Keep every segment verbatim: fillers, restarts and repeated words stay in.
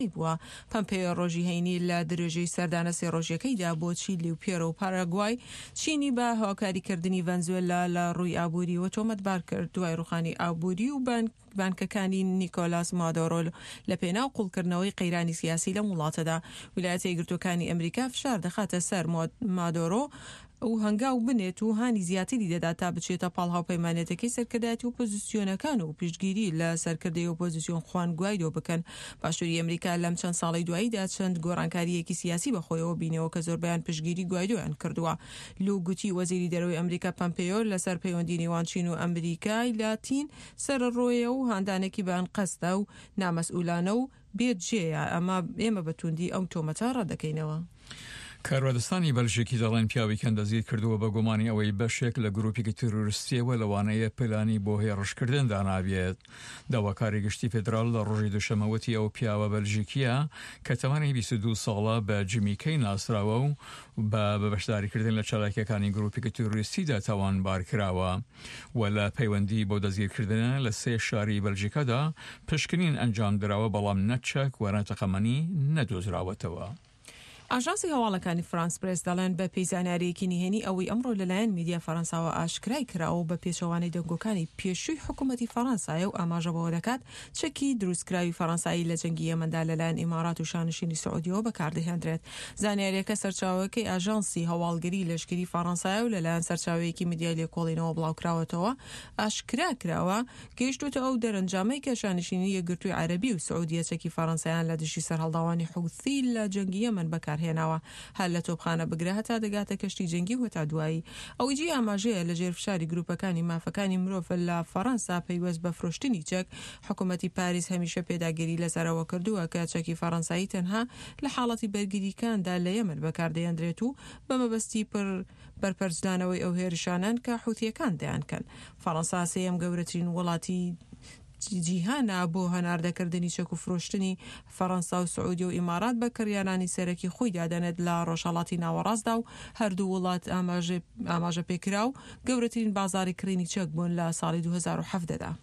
بووە. پەمپێو ڕۆژی هەینی لە درێژەی سەردانە سێ ڕۆژیەکەیدا بۆ چیلی و پێرە و پاراگوای چینی بە هۆکاریکردنی ڤەنزوێلا لە ڕووی ئابووری و تۆمەتبار کرد دوای ڕوخانی ئابووری و بانکەکانی نیکۆلاس مادۆرۆ لە پێناو قوڵکردنەوەی قەیرانی سیاسی لە وڵاتەدا. ویلایەتە یەکگرتووەکانی ئەمریکا فشار دەخاتە سەر مادۆرۆ و هەنگاو بنێت و هانی زیاتری دەدات تا بچێتە پاڵ هاوپەیمانێتەکەی سەرکردایەتی ئۆپۆزیسیۆنەکان و پیشگیری لە سەرکردەی ئۆپۆزیسیۆن خوان گوایدۆ بکەن. باشووری ئەمریکا لەم چەند ساڵی دواییدا چەند گۆڕانکاریەکی سیاسی بەخۆیەوە بینەوە کە زۆربیان پشتگیری گوایدۆیان کردووە. لو گوتی وەزیری دەرەوەی ئەمریکا پەمپێۆ لەسەر پەیوەندی نێوان چین و ئەمریکای لاتین سەرڕۆیە و هاندانێکی بەیان قەستە و نامەسئولانە و بێجێیە. ئەمە ئێمە بەتوندی ئەو تۆمەتە ڕەدەکەینەوە. کارۆدەستانی بەلژیکی دەڵێن پیاوی کەندەزیت کردووە بە گومانی ئەوەی بەشێک لە گروپێکی تروریستیەوە لەوانەیە پلانی بۆ هێڕشکردن دانابێت. داواکاری گشتی فێدرال لە ڕۆژی دووشەمەوەتی ئەو پیاوە بەلژیکیە کە تەمەنی بیست و دوو ساڵە بە جمیکەی ناسراوە و بە بەشداریکردن لە چالاکیەکانی گروپێکی تروریستیدا تاوانبار کراوە و لە پەیوەندی بۆ دەستگیرکردنە لە سێ شاری بەلژیکەدا پشکنین ئەنجام درراوە بەڵام نەچەک وەرەتەقەمەنی نەدۆزراوەتەوە. ئاژانسی هەواڵەکانی فرانس پرێس دەڵێن بە پێیزاناریەکی نهێنی ئەوەی ئەمڕۆ لەلایەن میدیا فەڕەنساوە ئاشکرای کراوە بە پێچەوانەی دەنگۆکانی پێشووی حکوومەتی فەڕەنسایە و ئاماژە بەوە دەکات چەکی دروستکراوی فەڕەنسایی لە جەنگی یەمەندا لەلایەن ئیمارات و شانشینی سعودیەوە بەکاردەهێنرێت. زانیاریەکە سەرچاوەکەی ئاژانسی هەواڵگەری لەشکری فەڕەنسایە و لەلایەن سەرچاوەیەکی میدیای لێکۆڵینەوە بڵاوکراوەتەوە ئاشکرا کراوە گەیشتوتە ئەو دەرەنجامەی کە شانشینی یەکگرتووی عەرەبی و سعودیە چەکی فەڕەنسایان لە دژی سەرهەڵداوانی حوثی لە جەنگی یەمەن بەکار هێناوە هەر لە تۆپخانە بگرە هەتا دەگاتە کەشتی جەنگی و هەتا دوایی. ئەوەی جێ ئاماژەیە لە ژێرفشاری گروپەکانی مافەکانی مرۆڤ لە فەڕەنسا پەیوەست بە فرۆشتنی چەک. حکوومەتی پاریس هەمیشە پێداگیری لەسەرەوە کردووە کە چەکی فەڕەنسایی تەنها لە حاڵەتی بەرگریکاندا لە یەمەن بەکاردەهێنرێت و بە مەبەستی پر بەرپەرزدانەوەی ئەو هێرشانان کە حوتیەکان دەیانکەن. فەڕەنسا سێیەم گەورەترین وڵاتی جیهانە بۆ هەناردەکردنی چەک و فرۆشتنی فەڕەنسا و سعودی و ئیمارات بە کڕیارانی سەرەکی خۆی دادەنێت لە ڕۆژهەڵاتی ناوەڕاستدا و هەردوو وڵات ئاماژە پێکرا و گەورەترین بازاری کڕینی چەک بوون لە ساڵی دوو هەزار و حەڤدەدا.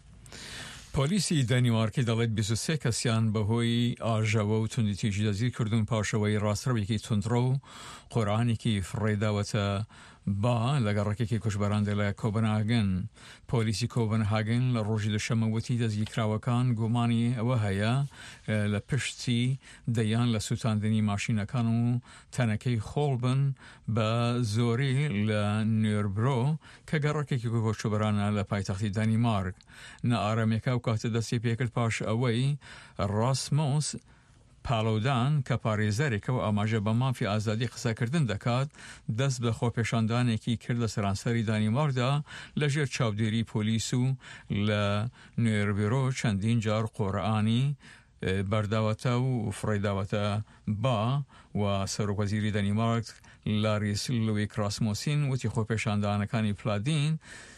پۆلیسی دانیمارکی دەڵێت بیست و سێ کەسیان بەهۆی ئاژەوە و توندیتیژی دەزیر کردوون پاشەوەی ڕاستڕەوێکی تونندڕە و قۆرانێکی فڕێداوەتە با لەگەڕێکێکی کوشبەران لە کۆبنهاگن. پۆلیسی کۆبنهاگن لە ڕۆژی دووشەمەوەتی دەستگیرکراوەکان گومانی ئەوە هەیە لە پشتی دەیان لە سوتاندنی ماشینەکان و تەنەکەی خۆڵ بن بە زۆری لە نوێربرۆ کە گەڕێکێکی کوشبەرانە لە پایتەختی دانیمارک. نەئارامەکە و کاتە دەستی پێکرد پاش ئەوەی ڕاسمۆس پاڵەودان کە پارێزەرێکە و ئاماژە بە مافی ئازادی قسەکردن دەکات دەست بە خۆپێشاندانێکی کرد لە سەرانسەری دانیماردا لەژێر چاودێری پۆلیس و لە نوێربیرۆ چەندین جار قۆرئانی بەرداوەتە و فڕێداوەتە با و سەرۆکوەزیری دانیمارک لاریس لوی کراسمۆسین وتی خۆپێشاندانەکانی پلادین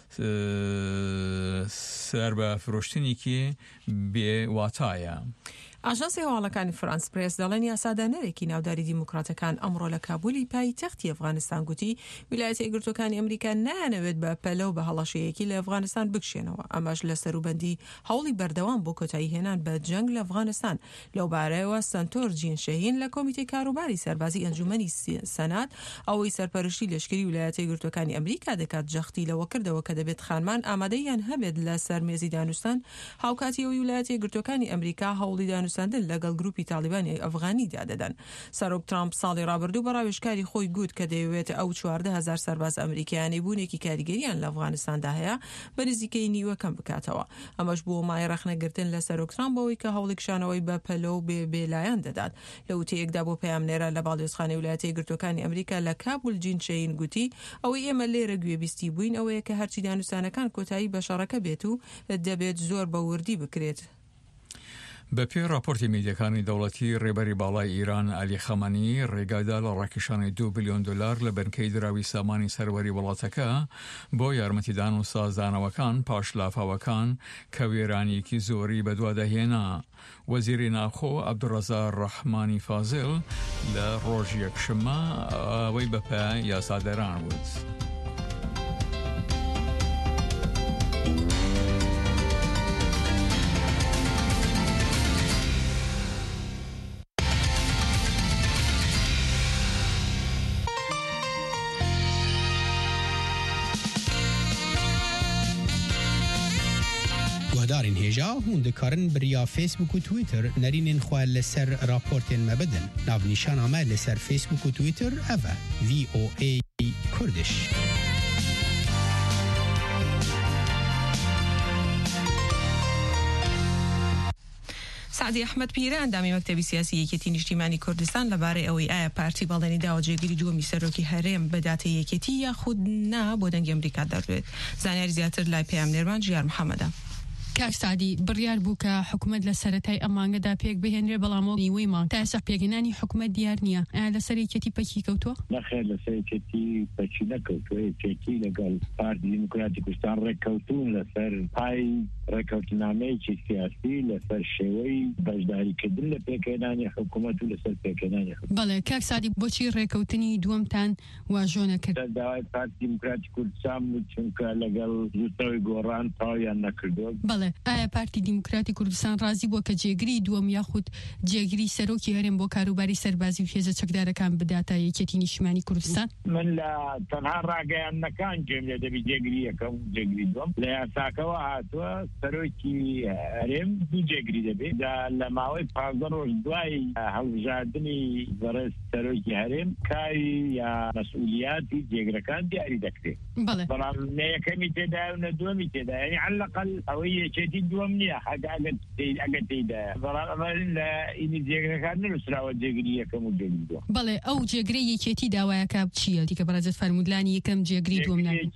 سەر بە فرۆشتنێکی بێواتایە. ئاژانسی هەواڵەکانی فرانس پرێس دەڵێن یاسادانەرێکی ناوداری دیموکراتەکان ئەمڕۆ لە کابولی پایتەختی ئەفغانستان گوتی ویلایەتە یەکگرتووەکانی ئەمریکا نانەوێت بە پەلە و بە هەڵەشەیەکی لە ئەفغانستان بکشێنەوە. ئەمەش لە سەروبەندی هەوڵی بەردەوام بۆ کۆتایی هێنان بە جەنگ لە ئەفغانستان. لەو بارەیەوە سنتۆر جین شەهین لە کۆمیتەی کاروباری سەربازی ئەنجومەنی سەنات ئەوەی سەرپەرشتی لەشکری ویلایەتە یەکگرتووەکانی ئەمریکا دەکات جەختی لەوە کردەوە کە دەبێت خانمان ئامادەیان هەبێت لە سەرمێزی دانوستان هاوکاتی ئەوەی ویلایەتە یەکگرتووەکانی ئەمریکا هەوڵی دانوستاندن لەگەڵ گروپی تالیبانی ئەفغانی دادەدەن. سەرۆک ترامپ ساڵی ڕابردوو بە ڕاوێژکاری خۆی گوت کە دەیەوێت ئەو چواردە هەزار سەرباز ئەمریکایانی بوونێکی کاریگەریان لە ئەفغانستاندا هەیە بە نزیکەی نیوە کەم بکاتەوە. ئەمەش بۆ مای ڕەخنەگرتن لە سەرۆک ترامپ بەوەی کە هەوڵی کشانەوەی بە پەلە و بێ بێلایەن دەدات. لە وتەیەکدا بۆ پەیامنێرە لە باڵدۆزخانەی ویلایەتە یەکگرتووەکانی ئەمریکا لە کابول جین شەهین گوتی ئەوەی ئێمە لێرە گوێبیستی بووین ئەوەیە کە هەرچی دانوستانەکان کۆتایی بە شەڕەکە بێت و دەبێت زۆر بە وردی بکرێت. بە پێ راپۆرتی میدیەکانی دەوڵەتی ڕێبەری باڵای ئیران عەلی خەمەنی ڕێگادا لە ڕاکێشانی دو بیلیۆن دلار لە بنکەی دراوی سامانی سەروەری وڵاتەکە بۆ یارمەتیدان و سازدانەوەکان پاش لافاوەکان کە وێرانێکی زۆری بەدوادەهێنا. وەزیری ناوخۆ عەبدوڕەزاق ڕەحمانی فازڵ لە ڕۆژی یەکشەممە ئەوەی بەپێ یاسادەران وت. دارین هجا هون دکارن بریا فیسبوک و تویتر نرینین خواه لسر راپورتین مبدن ناو نیشان آمه لسر فیسبوک و تویتر اوه وی او ای کردش. سعدی احمد پیره اندامی مکتبی سیاسی یەکێتی نیشتیمانی کوردستان لەبارەی ئەوەی ئایا پارتی باڵێنی داوا جێگیری دووەمی سەرۆکی هەرێم بەداتە یەکێتی یاخود نا بۆ دەنگی ئەمریکا دەبێت. زانیاری زیاتر لای پێیام نێرمان ژیار محەممەدە. کاک سعدی بڕیار بوو کە حکوومەت لە سەرەتای ئەمانگەدا پێک بهێنرێ بەڵامەوە نیوەی مانگ تا ئێستا پێگەنانی حکوومەت دیار نییە. لەسەر یەکێتی پەکی کەوتووە؟ نەخێر لەسەر یەکێتی پەکی نەکەوتووە. یەکێتی لەگەڵ پارتی دیموکراتی کوردستان ڕێککەوتوون لەسەر پای ڕێککەوتنامەیەکی سیاسی لەسەر شێوەی بەشداریکردن لە پێکهێنانی حکوومەت و لەسەر پێکهێنانی حکوومەت. بەڵێ کاک سعدی بۆچی ڕێککەوتنی دووەمتان واژۆ نەکرد؟ داوای پارتی دیموکراتی کوردستان بوو چونکە لەگەڵ زووتەوەی گۆڕان تاویان نەکردووە. بەڵێ ئایا پارتی دیموکراتی کوردستان ڕازی بووە کە جێگری دووەم یاخود جێگری سەرۆکی هەرێم بۆ کاروباری سەربازی و هێزە چەکدارەکان بداتە یەکێتی نیشتیمانی کوردستان؟ من لە تەنها ڕاگەیاندنەکان گوێم لێ دەبی جێگری یەکەم و جێگری دووەم لە یاساکەوە هاتووە سەرۆکی هەرێم دوو جێگری دەبێت لە ماوەی پانزدە ڕۆژ دوای هەڵبژاردننی بەڕێز سەرۆکی هەرێم کاری یا مەسئولیاتی جێگرەکان دیاری دەکرێت. بەڵێ بەڵام نە یەکەمی تێدا و نە دووەمی تێدا، یعنی عەلەقەڵ ئەوەی یەکێتی دووەم نییە ئەگەر تێدایە. بەڵام ئەمە لە ئینی جێگرەکان نووسراوە جێگری یەکەم و جێگری دووەم. بەڵێ ئەو جێگرەی یەکێتی داوایەکە چییە؟ دیکە بەڕێزت فەرمودلانی یەکەم جێگری دووەم نابێت.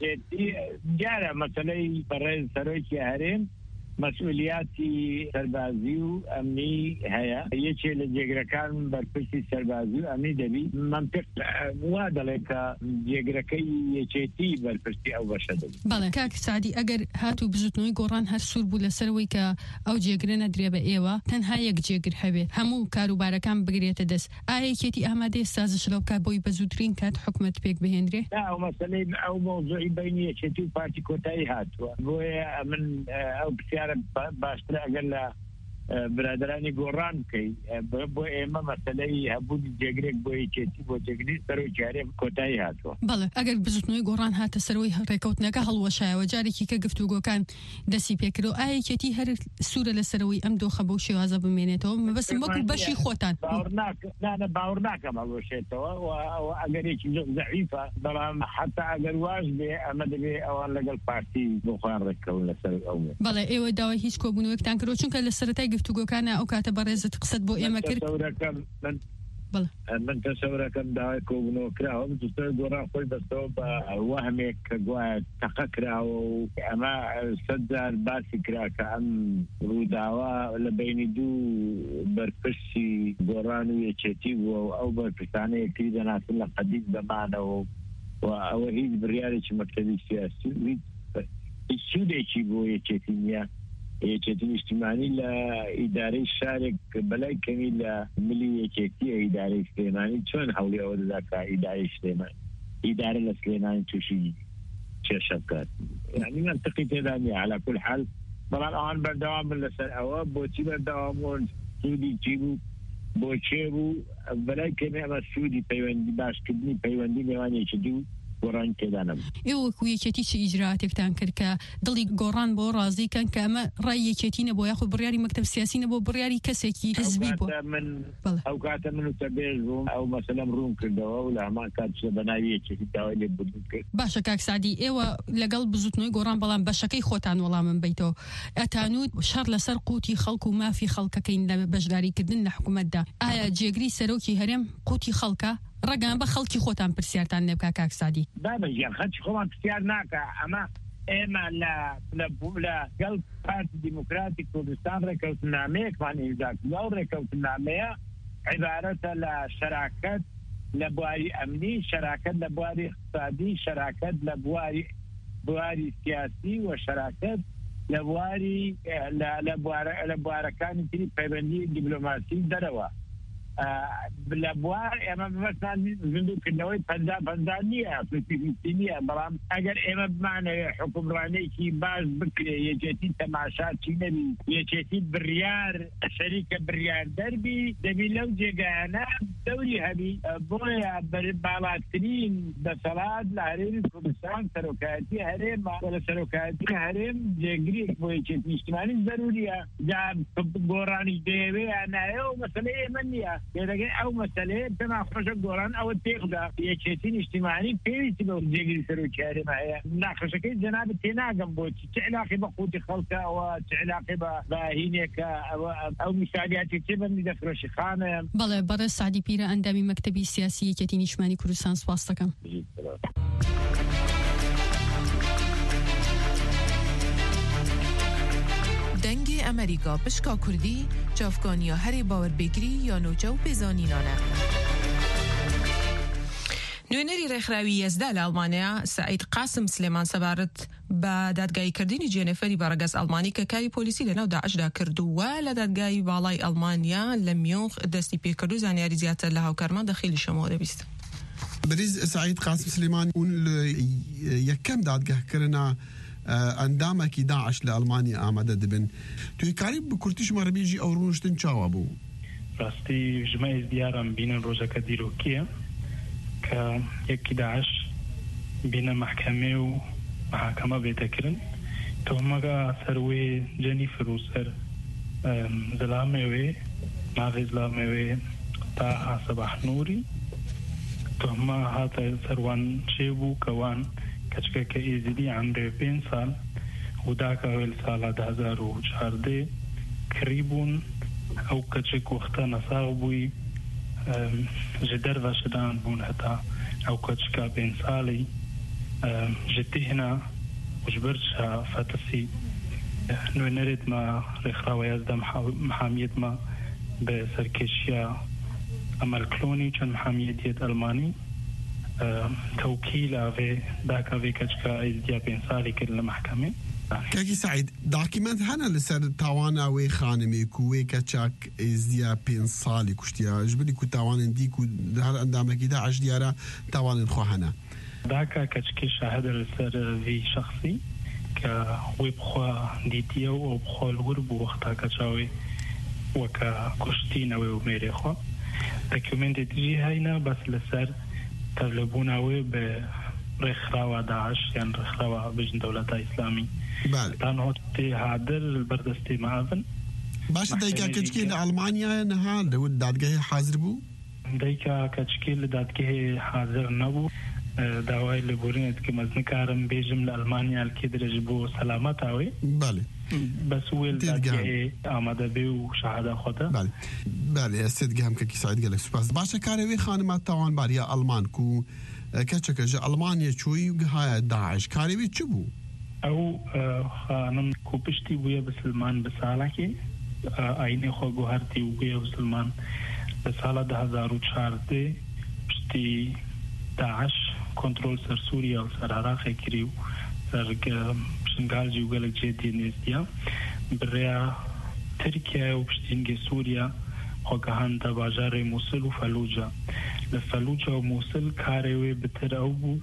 دیارە مەسەلەی بەڕێز سەرۆکی هەرێم مەسئولیاتی سەربازی و ئەمنی هەیە. یەکێ لە جێگرەکان بەرپرسی سەربازی و ئەمنی دەبی. منطق وا دەڵێ کە جێگرەکەی یەکێتی بەرپرسی ئەو بەشە دەبی. بەڵێ کاک سعدی ئەگەر هاتوو بزوتنەوەی گۆڕان هەر سوور بوو لەسەرەوەی کە ئەو جێگرە نەدرێ بە ئێوە تەنها یەک جێگر هەبێ هەموو کاروبارەکان بگرێتە دەست، ئایا یەکێتی ئامادەیە سازش لەو کات بۆی بەزووترین کات حکوومەت پێک بهێنرێ؟ ئەو مەسەلەی ئەو مۆزوعی بینی یەکێتی و پارتی کۆتایی هاتووە. بۆیە من ئەو پرسیارە باشتر ئەگەر لە برادرانی گۆڕان بکەیت بۆ ئێمە مەسەلەی هەبوونی جێگرێک بۆ یەکێتی بۆ جێگری سەرۆکی هەرێم کۆتایی هاتووە. بەڵێ ئەگەر بزوتنەوەی گۆڕان هاتە سەرەوەی ڕێکەوتنەکە هەڵوەشایەوە جارێکی کە گفتوگۆکان دەستی پێکردەوە، ئایا یەکێتی هەر سوورە لە سەرەوەی ئەم دۆخە بەو شێوازە بمێنێتەوە؟ مەبەستم وەکو بەشی خۆتان نانە باوەڕ ناکەم هەڵوەشێتەوە ئەگەرێکی زەعیفە. بەڵام حتا ئەگەر واش بێ ئەمە دەبێ ئەوان لەگەڵ پارتی بۆ خۆیان ڕێککەون لەسەر ئەو. بەڵێ ئێوە داوای هیچ کۆبوونەوەیەکتان کردەوە چونکە لە سەرەتای گفتوگۆکانە ئەو کاتە بەڕێزت قسەت بۆ ئێمە کرد. من تەسەورەکەم داوای کۆبوونەوە کراوە دوستە گۆڕان خۆی بەستەوە بە وەهمێک کە گوایە تەقە کراوە و ئەمە سەد جار باسی کرا کە ئەم ڕووداوە لە بینی دوو بەرپرسی گۆڕان و یەکێتی بووە و ئەو بەرپرسانەیە یەکتری دەناسن لە قەدید بەمانەوە و ئەوە هیچ بڕیارێکی مەکتەبی سیاسی هیچ سوودێکی بۆ یەکێتی نییە. یەکێتی نیشتیمانی لە ئیدارەی شارێک بەلای کەمی لە ملی یەکێتیە ئیدارەی سلێمانی چۆن هەوڵی ئەوە دەدا کە ئیدارەی سلێمانی ئیدارە لە سلێمانی تووشی کێشە بکات. یعنی منطقی تێدا نییە. عەلا کول حال بەڵام ئەوان بەردەوام بن لەسەر ئەوە بۆچی بەردەوام بوون، سوودی چی بوو، بۆ چێ بوو. بەلای کەمی ئەمە سوودی پەیوەندی باشکردنی پەیوەندی نێوان یەکێتی و گۆڕان تێدا نەبوو. ئێوە وەکو یەکێتی چ ئیجراتێکتان کرد کە دڵی گۆڕان بۆ ڕازیکەن کە ئەمە ڕای یەکێتی نەبوو یاخود بڕیاری مەکتەب سیاسی نەبوو، بڕیاری کەسێکی حزبی بوو؟ ئەو کاتە من و تەبێژ بووم ئەو مەسەلەم ڕوون کردەوە و لە هەمان کات بە ناوی یەکێتی داوای لێ بردن کرد. باشە کاک سعدی ئێوە لەگەڵ بزوتنەوەی گۆڕان بەڵام بەشەکەی خۆتان وەڵامم بیتەوە ئەتانوت شەڕ لەسەر قوتی خەڵک و مافی خەڵکەکەین لە بەشداریکردن لە حکوومەتدا. ئایا جێگری سەرۆکی هەرێم قوتی خەڵکە؟ ڕگان بە خەڵکی خۆتان پرسیارتان لێ بکە کاک سعدی. بابەژیان خەڵکی خۆمان پرسیار ناکە. ئەمە ئێمە لە لەگەڵ پارتی دیموکراتی کوردستان ڕێکەوتنامەیەکمان ئیمزا کردووە. ئەو ڕێکەوتنامەیە عیبارەتە لە شەراکەت لە بواری ئەمنی، شەراکەت لە بواری اقتصادی، شەراکەت لە بواری بواری سیاسی و شەراکەت لە بواری لە بوارەکانی تری پەیوەندی دیپلۆماسی دەرەوە. بالابوار اما مثلا زندو كنوي فندا فندانيه فلسطينيه برام اگر اما بمعنى حكم راني كي باز بكري يجتي تماشات نبي يجتي بالريار شركه بالريار دربي دبي لو جانا دوري هبي بويا بالاترين بصلاه الهرم كردستان سروكاتي هرم ولا سروكاتي هرم جيجري بويجتي اجتماعي ضروريه جاب قراني ديوي انا يوم مساله منيه يعني او مساله تما خوش قران او تيغدا يجتي اجتماعي في جيجري سروكاتي معايا ناقش كي جناب تناغم بوتي تعلاقي بقوتي خلقه وتعلاقي بهينيك او مثاليات تبني دفر شخانه بله برای سعدی پیر اندامی مکتبی سیاسی که تینیشمانی کردستان سپاس دکم. دنگ امریکا پشکا کردی جافگانیا هری باور بگیری یا نوچو بزانینانه. نوێنەری ڕێکخراوی یەزدا لە ئەڵمانیا سعید قاسم سلێمان سەبارەت بە دادگایکردنی جێنەفەری بەڕەگەز ئەڵمانی کە کاری پۆلیسی لەناو داعشدا کردووە لە دادگای باڵای ئەڵمانیا لە میۆنخ دەستی پێکرد و زانیاری زیاتر لە هاوکارمان دەخیلی شەمەوە دەبیست. بریز سعید قاسم سلێمان اون یەکەم دادگاهکردنا ئەندامێکی داعش لە ئەڵمانیا ئامادە دەبن. توی کاری بە کورتیشمان ڕەبێژی ئەو ڕۆژتن چاوە بوو. ڕاستی ژمای دیارم بینن ڕۆژەکە دیرۆکیە که یکی داعش بین محکمه و محاکمه بیتکرن تهمه سروی جنیفر و سر زلامه وی ناغی زلامه وی تا صباح نوری تهمه هاتا سروان شیبو کوان کچکه که ایزیدی عمره پین سال و داکا ویل سال ده هزار و چارده کریبون او کچک وقتا نساغ بوی جدر وشدان بون حتى او كتشكا بين سالي جدي هنا وجبرتها فتسي نو نريد ما رخراوي يزدا محامية ما بسركيشيا امال كلوني كان محامية يد الماني توكيل اوي داك اوي كتشكا ازديا بين سالي كل المحكمة كاكي سعيد داكيمنت هنا لسر تاوانا وي خانمي كوي كاتشاك ازديا بين صالي كشتيا جبلي كو تاوان ديكو هل عندما كده عش ديارا تاوان خو هنا داكا كاتشكي شاهد لسر في شخصي كوي بخوا ديتيو او بخوا الغرب وقتا كاتشاوي وكا كشتينا وي وميري خوا دوكيومنت تجي هاينا بس لسر تغلبونا وي ب رخراوة داعش يعني رخراوة بجن دولة إسلامي بله لأنه تي هادر البردستي معاذن باش دايكا كتشكيل لألمانيا نها لو دادگاه حاضر بو دايكا كتشكيل دادگاه حاضر نبو داوای لبورینت که مزنکارم بیجم لألمانيا الكيدرج بو سلامت آوي بله بس ويل دادگاه آمده بي و شهاده خوده بله بله استدگاه هم که سعید گلک سپاس باشا کاروی خانمات تاوان باریا ألمان کو كاتشكا جا ألمانيا شوي وهاي داعش كاريبي تشبو او خانم كوبشتي ويا بسلمان بسالكي عيني خو گوهرتي ويا بسلمان بسالة ده هزار و چارده بشتي داعش كنترول سر سوريا و سر عراق كريو سر شنغال جيو غلق جيدي نزديا بريا تركيا و بشتينجي سوريا خواهان دا باجار موصل و فلوجا لفلوجا و موصل کاروی بتر او بو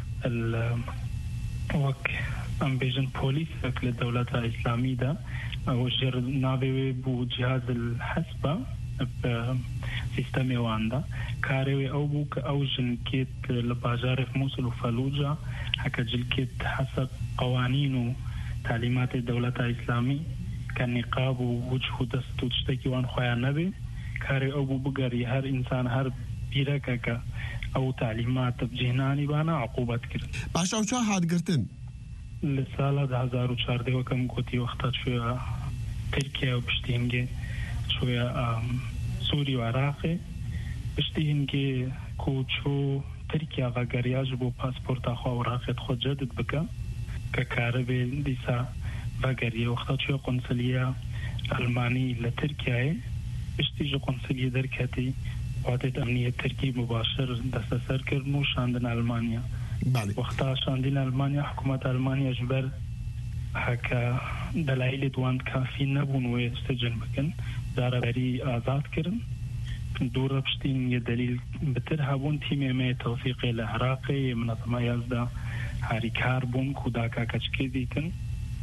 وک ام بیجن پولیس اکل دولت اسلامی دا او جر ناوی بو جهاز الحسبة سيستمي واندا كاروي او بو او جن كيت لباجار في موصل و فلوجا هكا جل كيت حسب قوانين و تعليمات الدولة الاسلامي كان نقاب و وجه دست و تشتكي وان خويا نبي كاري او بو بقري هر انسان هر بيركك او تعليمات بجهناني بانا عقوبات كرن باش او چه هاد قرتن لسالة ده هزار و چارده وكم قوتي وقتات شوية تركيا وبشتينجي شوية سوري و عراقي بشتينجي كوچو تركيا و غرياج بو پاسپورت اخوا و عراقيت خود جدد بكا ككاربي ديسا و غريا وقتات شوية قنصلية ألماني لتركيا اشتيجي قنصلية دركاتي وعدت أمنية تركي مباشر دست سر كرنو شاندن ألمانيا بله وقتا شاندن ألمانيا حكومة ألمانيا جبر هكا دلائل دوان كافي نبون ويستجن بكن دارا بري آزاد كرن دوور بشتين يدليل بتر هابون تيمي ما توثيق العراقي منظمة يازدا هاري كاربون كوداكا كشكيديتن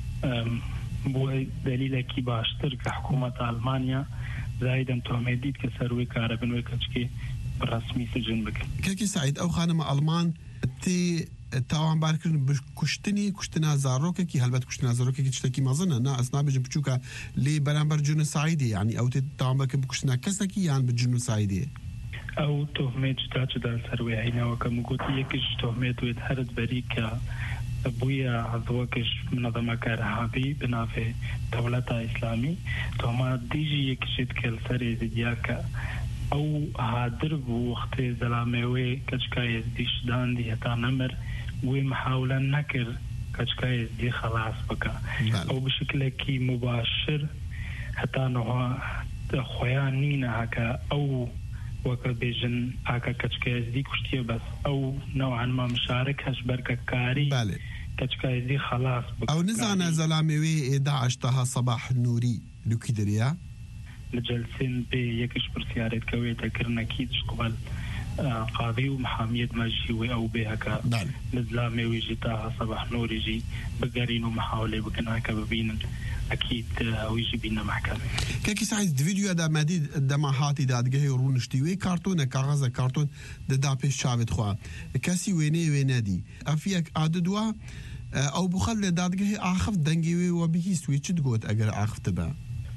بو دليل كي باشتر كحكومة ألمانيا زايدا تهميديت كسروي كاربن وكشكي برسمي سجن بكن كاكي سعيد أو خانم ألمان تي تاوان باركن بكشتني كشتنا زاروكا كي هلبت كشتنا زاروكا كي تشتكي مازنا نا أصنع بجن بتشوكا لي برانبر جنوسايدي يعني أو تاوان باركن بكشتنا كسكي يعني بالجنوسايدي أو تهمت جداج دال سروي هنا وكمقوت يكش تهمت ويتهرد بريكا بويا عضوكش منظمة كارهابي بنافي دولة إسلامي تهمات ديجي يكشت كل سري زدياكا او هادر بو وقت زلاموي كشكاي ديش دان دي هتا نمر ومحاولة نكر كشكاي دي خلاص بكا او بشكل كي مباشر حتى نوع خويانينا هكا او وكا بيجن هكا كشكاي دي كشتية بس او نوعا ما مشارك هشبركا كاري بالي كشكاي دي خلاص بكا او نزعنا زلاموي داعش تها صباح نوري لو كيدريا لجلسين بي يكش برسيارات كويتا كرنا كيدش قبل قاضي ومحامية ماجيوي أو بهكا نزلامي ويجيتاها صباح نوري جي بقارين ومحاولة بكنا هكا ببين أكيد ويجي بينا محكمة كاكي سعيد فيديو دا مديد دماحاتي دا دقهي رونشتيوي كارتون كاغازة كارتون دا دا بيش شابت خوا كاسي ويني وينادي أفيك عددوا أو بخل دا دقهي آخف دنجيوي وبيهيستوي چد قوت أقر آخف تبا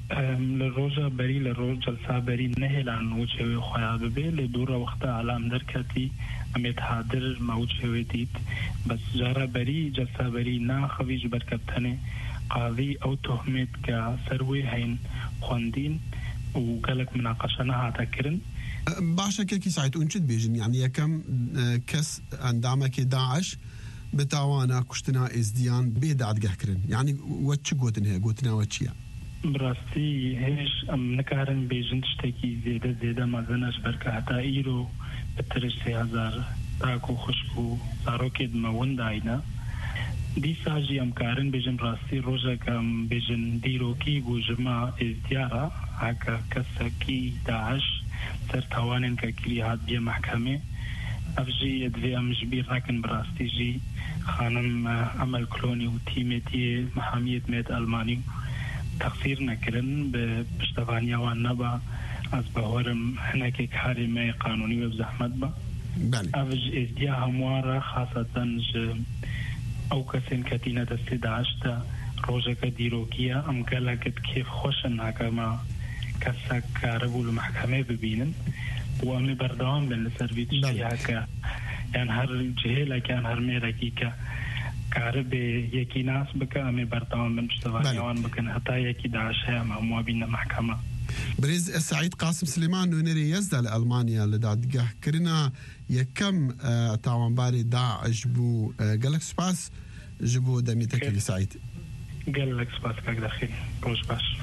لروجا بري لروج جلسة بري نهل عن وجهه خويا ببي لدورة وقتها على مدركتي أميت حاضر موجهه ديت بس جارة بري جلسة بري نا خويج بركبتني قاضي أو تهمت كسروي هين خواندين وقالك مناقشنا هاتكرن باشا كيكي سعيد انشد بيجن يعني كم كس عندما داعش بتاوانا كشتنا ازديان بيدعد قهكرن يعني واتش قوتن هي قوتنا واتشيا براستی هیچ ام نکارن بیجن تشتکی زیاده زیاده مازنش برکه حتی ایرو بترش سی هزار تاکو خشکو ساروکید موند آینا دی ساجی ام کارن بیجن براستی روزه کم بیجن دیروکی بو جمع ازدیارا هکا کسکی داعش سر توانن که کلی هاد بیا محکمه افجی یدوی ام جبیر راکن براستی جی خانم عمل کلونی و تیمتی محامیت میت المانی تقصير نكرن باشتغانيا والنبا از بهورم هناك كحاري ما قانوني وبزحمت با أفج ازدياها موارا خاصة ج أو كسين كتينة استدعشتا روجك ديروكيا أم قالك كيف خوشن هكا ما كسك كاربو المحكمة ببينن وأمي بردوان بين السربيت هكا يعني هر جهيلة كان هر ميراكي كا كارب يكي ناس بكا أمي برطان من بشتغانيوان بكن حتى يكي داعشها مع بين محكمة بريز السعيد قاسم سليمان نونري يزدى لألمانيا لدادقه كرنا يكم آه تاوان باري داعش بو آه قالك سباس جبو دميتك اللي سعيد قالك سباس كاك داخل روش باش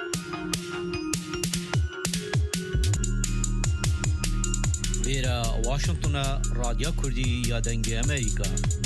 إيرا واشنطن راديو كردي يادنجي أمريكا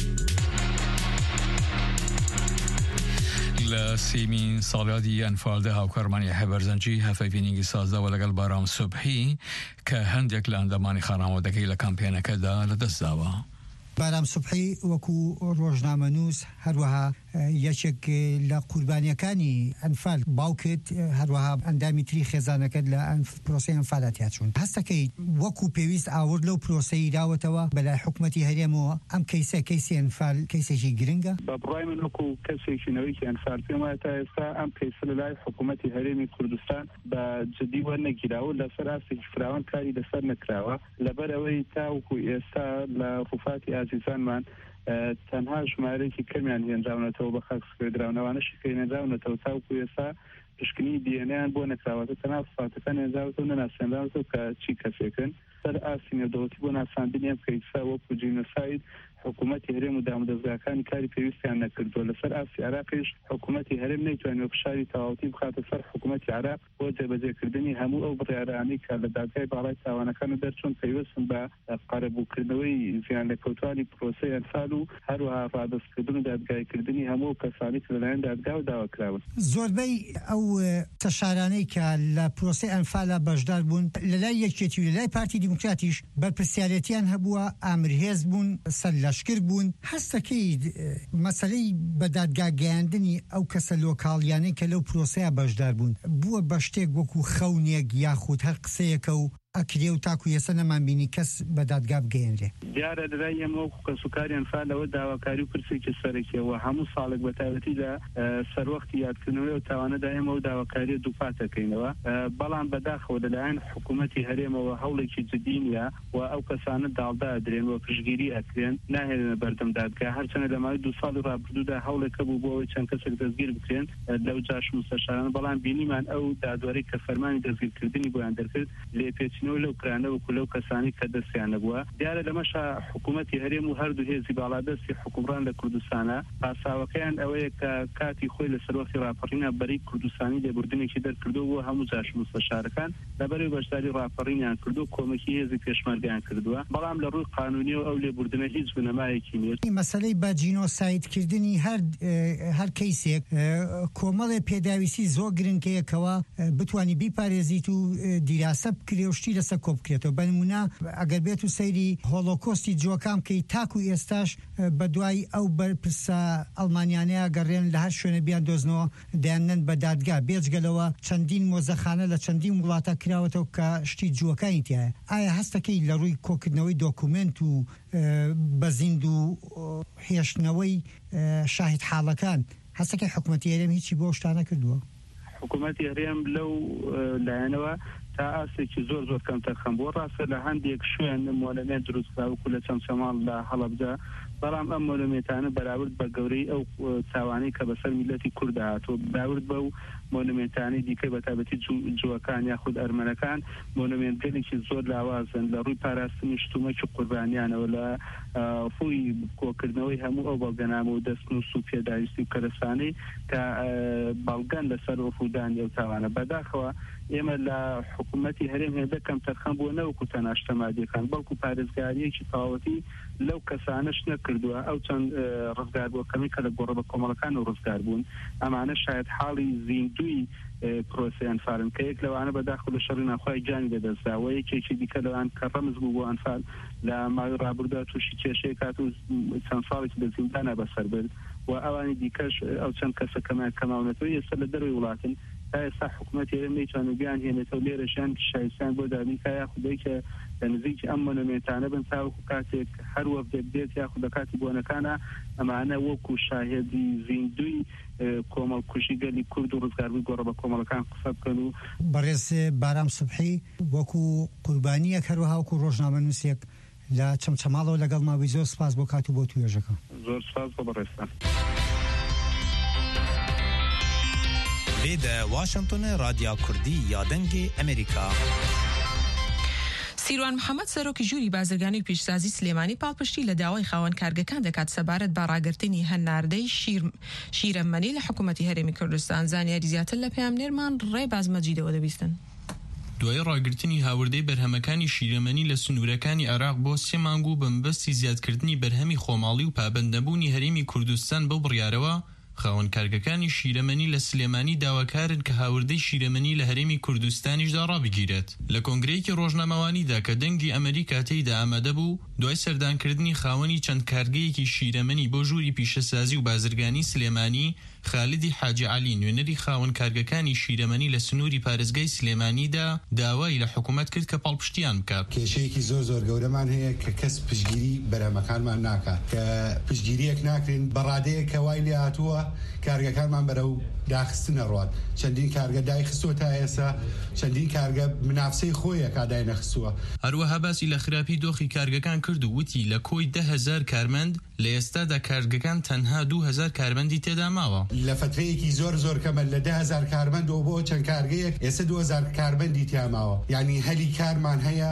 لسیمین سالیادی انفال ده هاوکارمانی هبرزنجی هفایفینینگی سازده و لگل بارام صبحی که هندیک لاندمانی خانوادگی لکمپینه که دا لدست داوا بارام صبحی وكو روجنامه نووس هەروەها یەکێک لە قوربانیەکانی ئەنفال باوکت هەروەها ئەندامی تری خێزانەکەت لە پرۆسەی ئەنفالات چوون هەستەکەی وەکو پێویست ئاورد لەو پرۆسەی داوەتەوە بەلای حکومەتی هەرێمەوە ئەم کەیسە کەیسی ئەنفال کەیسێکی گرنگە بە بڕای من وەکو کەسێکی نەوەیکی ئەنفال پێم وایە تا ئێستا ئەم کەیسە لەلای حکومەتی هەرێمی کوردستان بە جدی وەرنەگیراوە لەسەر ئاستێکی فراوان کاری لەسەر نەکراوە لەبەرەوەی تاوەکو ئێستا لە ڕوفاتی عزیزانمان تەنها ژمارەیەکی کەمیان هێنراونەتەوە بە خاکسکردراونەوانەشی کە هێنراونەتەوە تاوەکو ئێستا پشکنی دیێنەیان بۆ نەکراوەتە تەنها فاتەکان هێنراوەتەوە نەناسێنراوەتەوە کە چی کەسێکن سەر ئاستی نێودەوڵەتی بۆ ناساندنی ئەم کەیسە وەکو جینۆساید حکوومەتی هەرێم و دامودەستگاکانی کاری پێویستیان نەکردووە لەسەر ئاسی عراقیش حکوومەتی هەرێم نەیتوانێت فشاری تەواوەتی بخاتە سەر حکوومەتی عراق بۆ جێبەجێکردنی هەموو ئەو بڕیارانەی کە لە دادگای باڵای تاوانەکان و دەرچوون پەیوەستن بە قەرەبووکردنەوەی زیان لەکەوتوانی پرۆسەی ئەنفال و هەروەها ڕادەستکردن و دادگایکردنی هەموو کەسانی کە لەلایەن دادگا و داواکراون. زۆربەی ئەو تەشارانەی کە لە پرۆسەی ئەنفالا بەشدار بوون لەلای یەکێتی و لەلای پارتی دیموکراتیش بەرپرسیارەتیان هەبووە، ئامرهێز بوون، سەرلەشکر بوون. هەستەکەی مەسەلەی بە دادگا گەیاندنی ئەو کەسە لۆکاڵیانەی کە لەو پرۆسەیە بەشدار بوون بووە بە شتێک وەکو خەونێک یاخود هەر قسەیەکە و ئەکرێ و تاکو یەسە نەمانبینی کەس بە دادگا بگەیەنرێ. دیارە لەلای ئێمە وەکو کەسوکاری ئەنفالەوە داواکاری و پرسێکی سەرەکیەوە هەموو ساڵێک بە تایبەتی لە سەروەختی یادکردنەوەی و تاوانەدا ئێمە و داواکاری دووپاتەکەینەوە، بەڵام بەداخەوە لەلایەن حکوومەتی هەرێمەوە هەوڵێکی جدی نیە و ئەو کەسانە داڵدا ئەدرێن و پشگیری ئەکرێن ناهێنە بەردەم دادگا. هەرچەندە لە ماوەی دوو ساڵی ڕابردوودا هەوڵێکە بوو بۆ ئەوەی چەند کەسێک دەستگیر بکرێن لەو جاش مستەشاران، بەڵام بینیمان ئەو دادوەرەی کە فەرمانی دەستگیرکردنی بۆیان دەرکرد لێپێچینەوە لەو کرانەوە لەو کەسانی کە دەستیان نەبووە. دیارە لەمەشە حکوومەتی هەرێم و هەردوو هێزی باڵادەستی حکومڕان لە کوردستانە پاساوەکەیان ئەوەیە کە کاتی خۆی لە سەروەختی ڕاپەڕینە بەری کوردستانی لێبوردنێکی دەرکردو بۆ هەموو جاش مستەشارەکان لەبەرەوەی بەشداری ڕاپەڕینیان کردو کۆمەکی هێزی پێشمەرگیان کردووە، بەڵام لە ڕووی قانونی و ئەو لێبوردنە هیچ بنەمایەکی نیە. مەسەلەی بە جینۆسایدکردنی هەر هەر کەیسێک کۆمەڵێ پێداویستی زۆر گرنگەیەکەوە بتوانی بیپارێزیت و دیراسە بکرێ و شتی لەسەر کۆ بکرێتەوە. بەنمونە ئەگەر بێت و سەیری هۆلۆکۆستی جووەکان کەی تاکو ئێستاش بە دوای ئەو بەرپرسە ئەڵمانیانەیە گەڕێن لە هەر شوێنە بیان دۆزنەوە دەیانەن بە دادگا بێجگەلەوە چەندین مۆزەخانە لە چەندین وڵاتە کراوەتەوە کە شتی جووەکانی تایە. ئایا هەستەکەی لە ڕووی کۆکردنەوەی دۆکومنت و بەزیند و هێشتنەوەی شاهید حاڵەکان هەستەکەی حکوومەتی هەرێم هیچی بۆ شتانە کردووە؟ حکوومەتی هەرێم لەو لایەنەوە تا ئاسێکی زۆر زۆر کەم تەرخەم بۆ ڕاستە لە هەندێک شوێن مۆلەمێت دروستکراوەکو لە چەمچەمان لە هەڵەبجە، بەڵام ئەم مۆلەمێتانە بەراورد بە گەورەی ئەو چاوانەی کە بەسەر میلەتی کوورد هاتووە بەراورد بەو مۆنومێنتانی دیکەی بە تایبەتی جووەکان یاخود ئەرمەنەکان مۆنومێنتگەلێکی زۆر لاوازن لە ڕووی پاراستنی شتومەکی قوربانیانەوە لە فوی کۆکردنەوەی هەموو ئەو بەڵگەنامە و دەستنووس و پێداویستی و کەرەسانەی کە بەڵگەن لەسەر وەفودانی ئەو تاوانە. بەداخەوە ئێمە لە حکوومەتی هەرێم هێندە کەم تەرخەم بۆ نەوەکو تەناشتەمادیەکان بەڵکو پارێزگاریەکی تەواوەتی لەو کەسانەش نەکردووە. ئەو چەند ڕزگار بووەکەمی کە لە گۆڕە بە کۆمەڵەکان و ڕزگار بوون ئەمانە شاید حاڵی زیندوی پرۆسەی ئەنفالن کە یەک لەوانە بەداخەوە لە شەڕی ناخوای جانی دەدەستاوە، یەکێکی دیکە لەوان کە ڕەمز بوو بۆ ئەنفال لە ماوەی ڕابردوودا تووشی کێشەیە کات و چەند ساڵێکی لە زیندانە بەسەر برد و ئەوانی دیکەش ئەو چەند کەسە کەماونەتەوە ئێستا لە دەروی وڵاتن. تا ئێستا حکوومەتی هەرێم نەیتوانێت بیان هێنێتەوە لێرەشیان شایستیان بۆ دابین کا یاخودەی کە لە نزیکی ئەم مۆنومێنتانە بن تاوەکو کاتێک هەر وەفدێک بێت یاخود لە کاتی بۆنەکانە ئەمانە وەکو شاهێدی زیندوی کۆمەڵکوژی گەلی کورد و ڕزگاربووی گۆڕە بە کۆمەڵەکان قسە بکەن. و بەڕێز بارام سوبحی وەکو قوربانیەک هەروەها وەکو ڕۆژنامەنووسێک لە چەمچەماڵەوە لەگەڵ ماوەی زۆر سپاس بۆ کات و بۆ توێژەکە. زۆر سپاس بۆ بەڕێستان. لێدە واشنگتن رادیۆ کوردی یادەنگی ئەمریکا. سیروان محەممەد سەرۆکی ژووری بازرگانی و پیشسازی سلێمانی پاڵپشتی لە داوای خاوەن کارگەکان دەکات سەبارەت بە ڕاگررتنی هەناردەی شیرەممەنی لە حکوومەتی هەرێمی کوردستان. زانیاری زیاتر لە پەیامنێرمان ڕێباز مەجیدەوە دەبیستن. دوای ڕاگررتنی هاوردەی بەرهەمەکانی شیرەمەنی لە سنوورەکانی عێراق بۆ سێ مانگ و بەمبەستی زیادکردنی بەرهەمی خۆماڵی و پابەندەبوونی هەرێمی کوردستان بەو بڕیارەوە خاوەن کارگەکانی شیرەمەنی لە سلێمانی داواکارن کە هاوردەی شیرەمەنی لە هەرێمی کوردستانیشدا ڕابگیرێت. لە کۆنگرەیەکی ڕۆژنامەوانیدا کە دەنگی ئەمریکا تێیدا ئامادە بوو دوای سەردانکردنی خاوەنی چەند کارگەیەکی شیرەمەنی بۆ ژووری پیشەسازی و بازرگانی سلێمانی خالدی حاجی علی نوێنەری خاوەن کارگەکانی شیرەمەنی لە سنووری پارێزگای سلێمانیدا داوای لە حکوومەت کرد کە پاڵپشتیان بکات. کێشەیەکی زۆر زۆر گەورەمان هەیە کە کەس پشگیری بەرهەمەکانمان ناکات کە پشگیریەک ناکرین بەڕادەیە کە وای لێ هاتووە کارگەکانمان بەرەو داخستنە ڕوات. چەندین کارگە دای خستووە تا ئێستا چەندین کارگە منافسەی خۆیە کادای نەخستووە. هەروەها باسی لە خراپی دۆخی کارگەکان کرد و وتی لە کۆی ده هەزار کارمەند لە ئێستادا کارگەکان تەنها دوو هەزار کارمەندی تێدا ماوە. لە فترەیەکی زۆر زۆر کەمە لە ده هەزار کارمەند و بۆ چەند کارگەیەک ئێستا دوو هەزار کارمەندی تیا ماوە. یعنی هەلی کارمان هەیە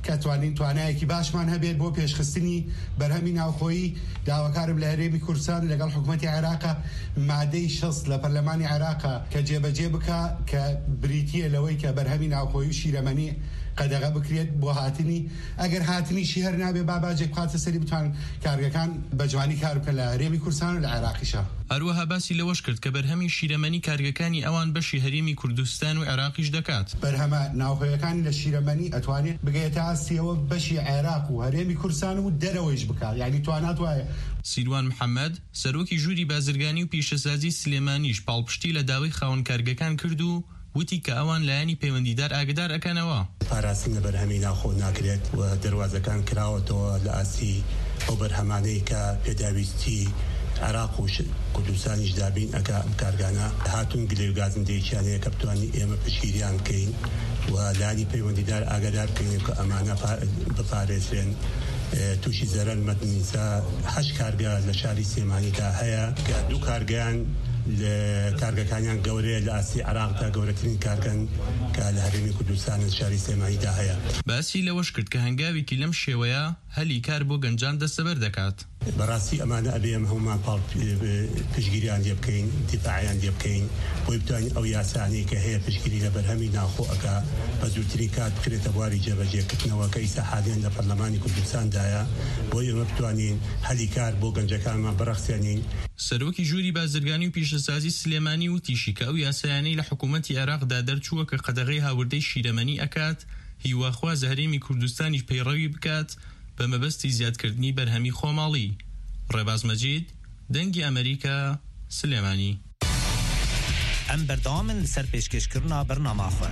کە توانین توانایەکی باشمان هەبێت بۆ پێشخستنی بەرهەمی ناوخۆیی داواکارم لە هەرێمی کوردستان لەگەڵ حکوومەتی عێراق مادەی شەست لە پەرلەمانی عێراق کە جێبەجێ بکە کە بریتیە لەوەی کە بەرهەمی ناوخۆیی و شیرەمەنی قەدەغە بکرێت بۆ هاتنی ئەگەر هاتنیشی هەر نابێ باباجێک بخاتە سەری بتوان کارگەکان بە جوانی کار بکە لە هەرێمی کوردستان و لە عێراقیشە. هەروەها باسی لەوەش کرد کە بەرهەمی شیرەمەنی کارگەکانی ئەوان بەشی هەرێمی کوردستان و عێراقیش دەکات. بەرهەمە ناوخۆیەکانی لە شیرەمەنی ئەتوانێت بگەیتە ئاستیەوە بەشی عێراق و هەرێمی کوردستان و دەرەوەیش بکات، یعنی توانات وایە. سیروان محەممەد سەرۆکی ژووری بازرگانی و پیشەسازی سلێمانیش پاڵپشتی لە داوای خاوەن کارگەکان کرد و وتی کە ئەوان لایەنی پەیوەندیدار ئاگدار ئەکەنەوە. پاراستنە بەرهەمی ناوخۆ ناکرێت و دەواازەکان کراوەتەوە لە ئاسی ئەو بەرهەمانەی کە پێداویستی عێراق و کوردستانیش دابین ئەگە ئەم کارگانە هاتون گلێوگازندەیەکیانەیە کە بتوانین ئێمە پشگیریان بکەین و لانی پەیوەندیدار ئاگادار بکەین کە ئەمانە بپارێزرێن. تووشی زەرەر مەدنیسا هەشت کارگە لە شاری سلێمانیدا هەیە کە دوو کارگەیان لە کارگەکانیان گەورەیە لە ئاسی عێراقدا گەورەترین کارگەن کە لە هەرێمی کوردستان و شاری سلێمانیدا هەیە. باسی لەوەش کرد کە هەنگاوێکی لەم شێوەیە هەلی کار بۆ گەنجان دەستەبەر دەکات. بەڕاستی ئەمانە ئەبێ ئەمە هەمومان پاڵ پشگیریان لێ بکەین، دیفاعیان لێ بکەین بۆی بتوانین ئەو یاسانەی کە هەیە پشگیری لە بەرهەمی ناوخۆ ئەکا بە زووترین کات بکرێتە بواری جێبەجێکردنەوە کە ئیسا حالیان لە پەرلەمانی کوردستاندایە بۆی ئێمە بتوانین هەلی کار بۆ گەنجەکانمان بەڕەخسیانین. سەرۆکی ژووری بازرگانی و پیشەسازی سلێمانی وتیشی کە ئەو یاسایانەی لە حکوومەتی عێراقدا دەرچووە کە قەدەغەی هاوردەی شیرەمەنی ئەکات هیواخواز هەرێمی کوردستانیش پەیڕەوی بکات بە مەبەستی زیادکردنی بەرهەمی خۆماڵی. ڕێباز مەجید دەنگی ئەمریکا سلێمانی. ئەم بەردەوامن لەسەر پێشکەشکردنا بەرنامەخۆ.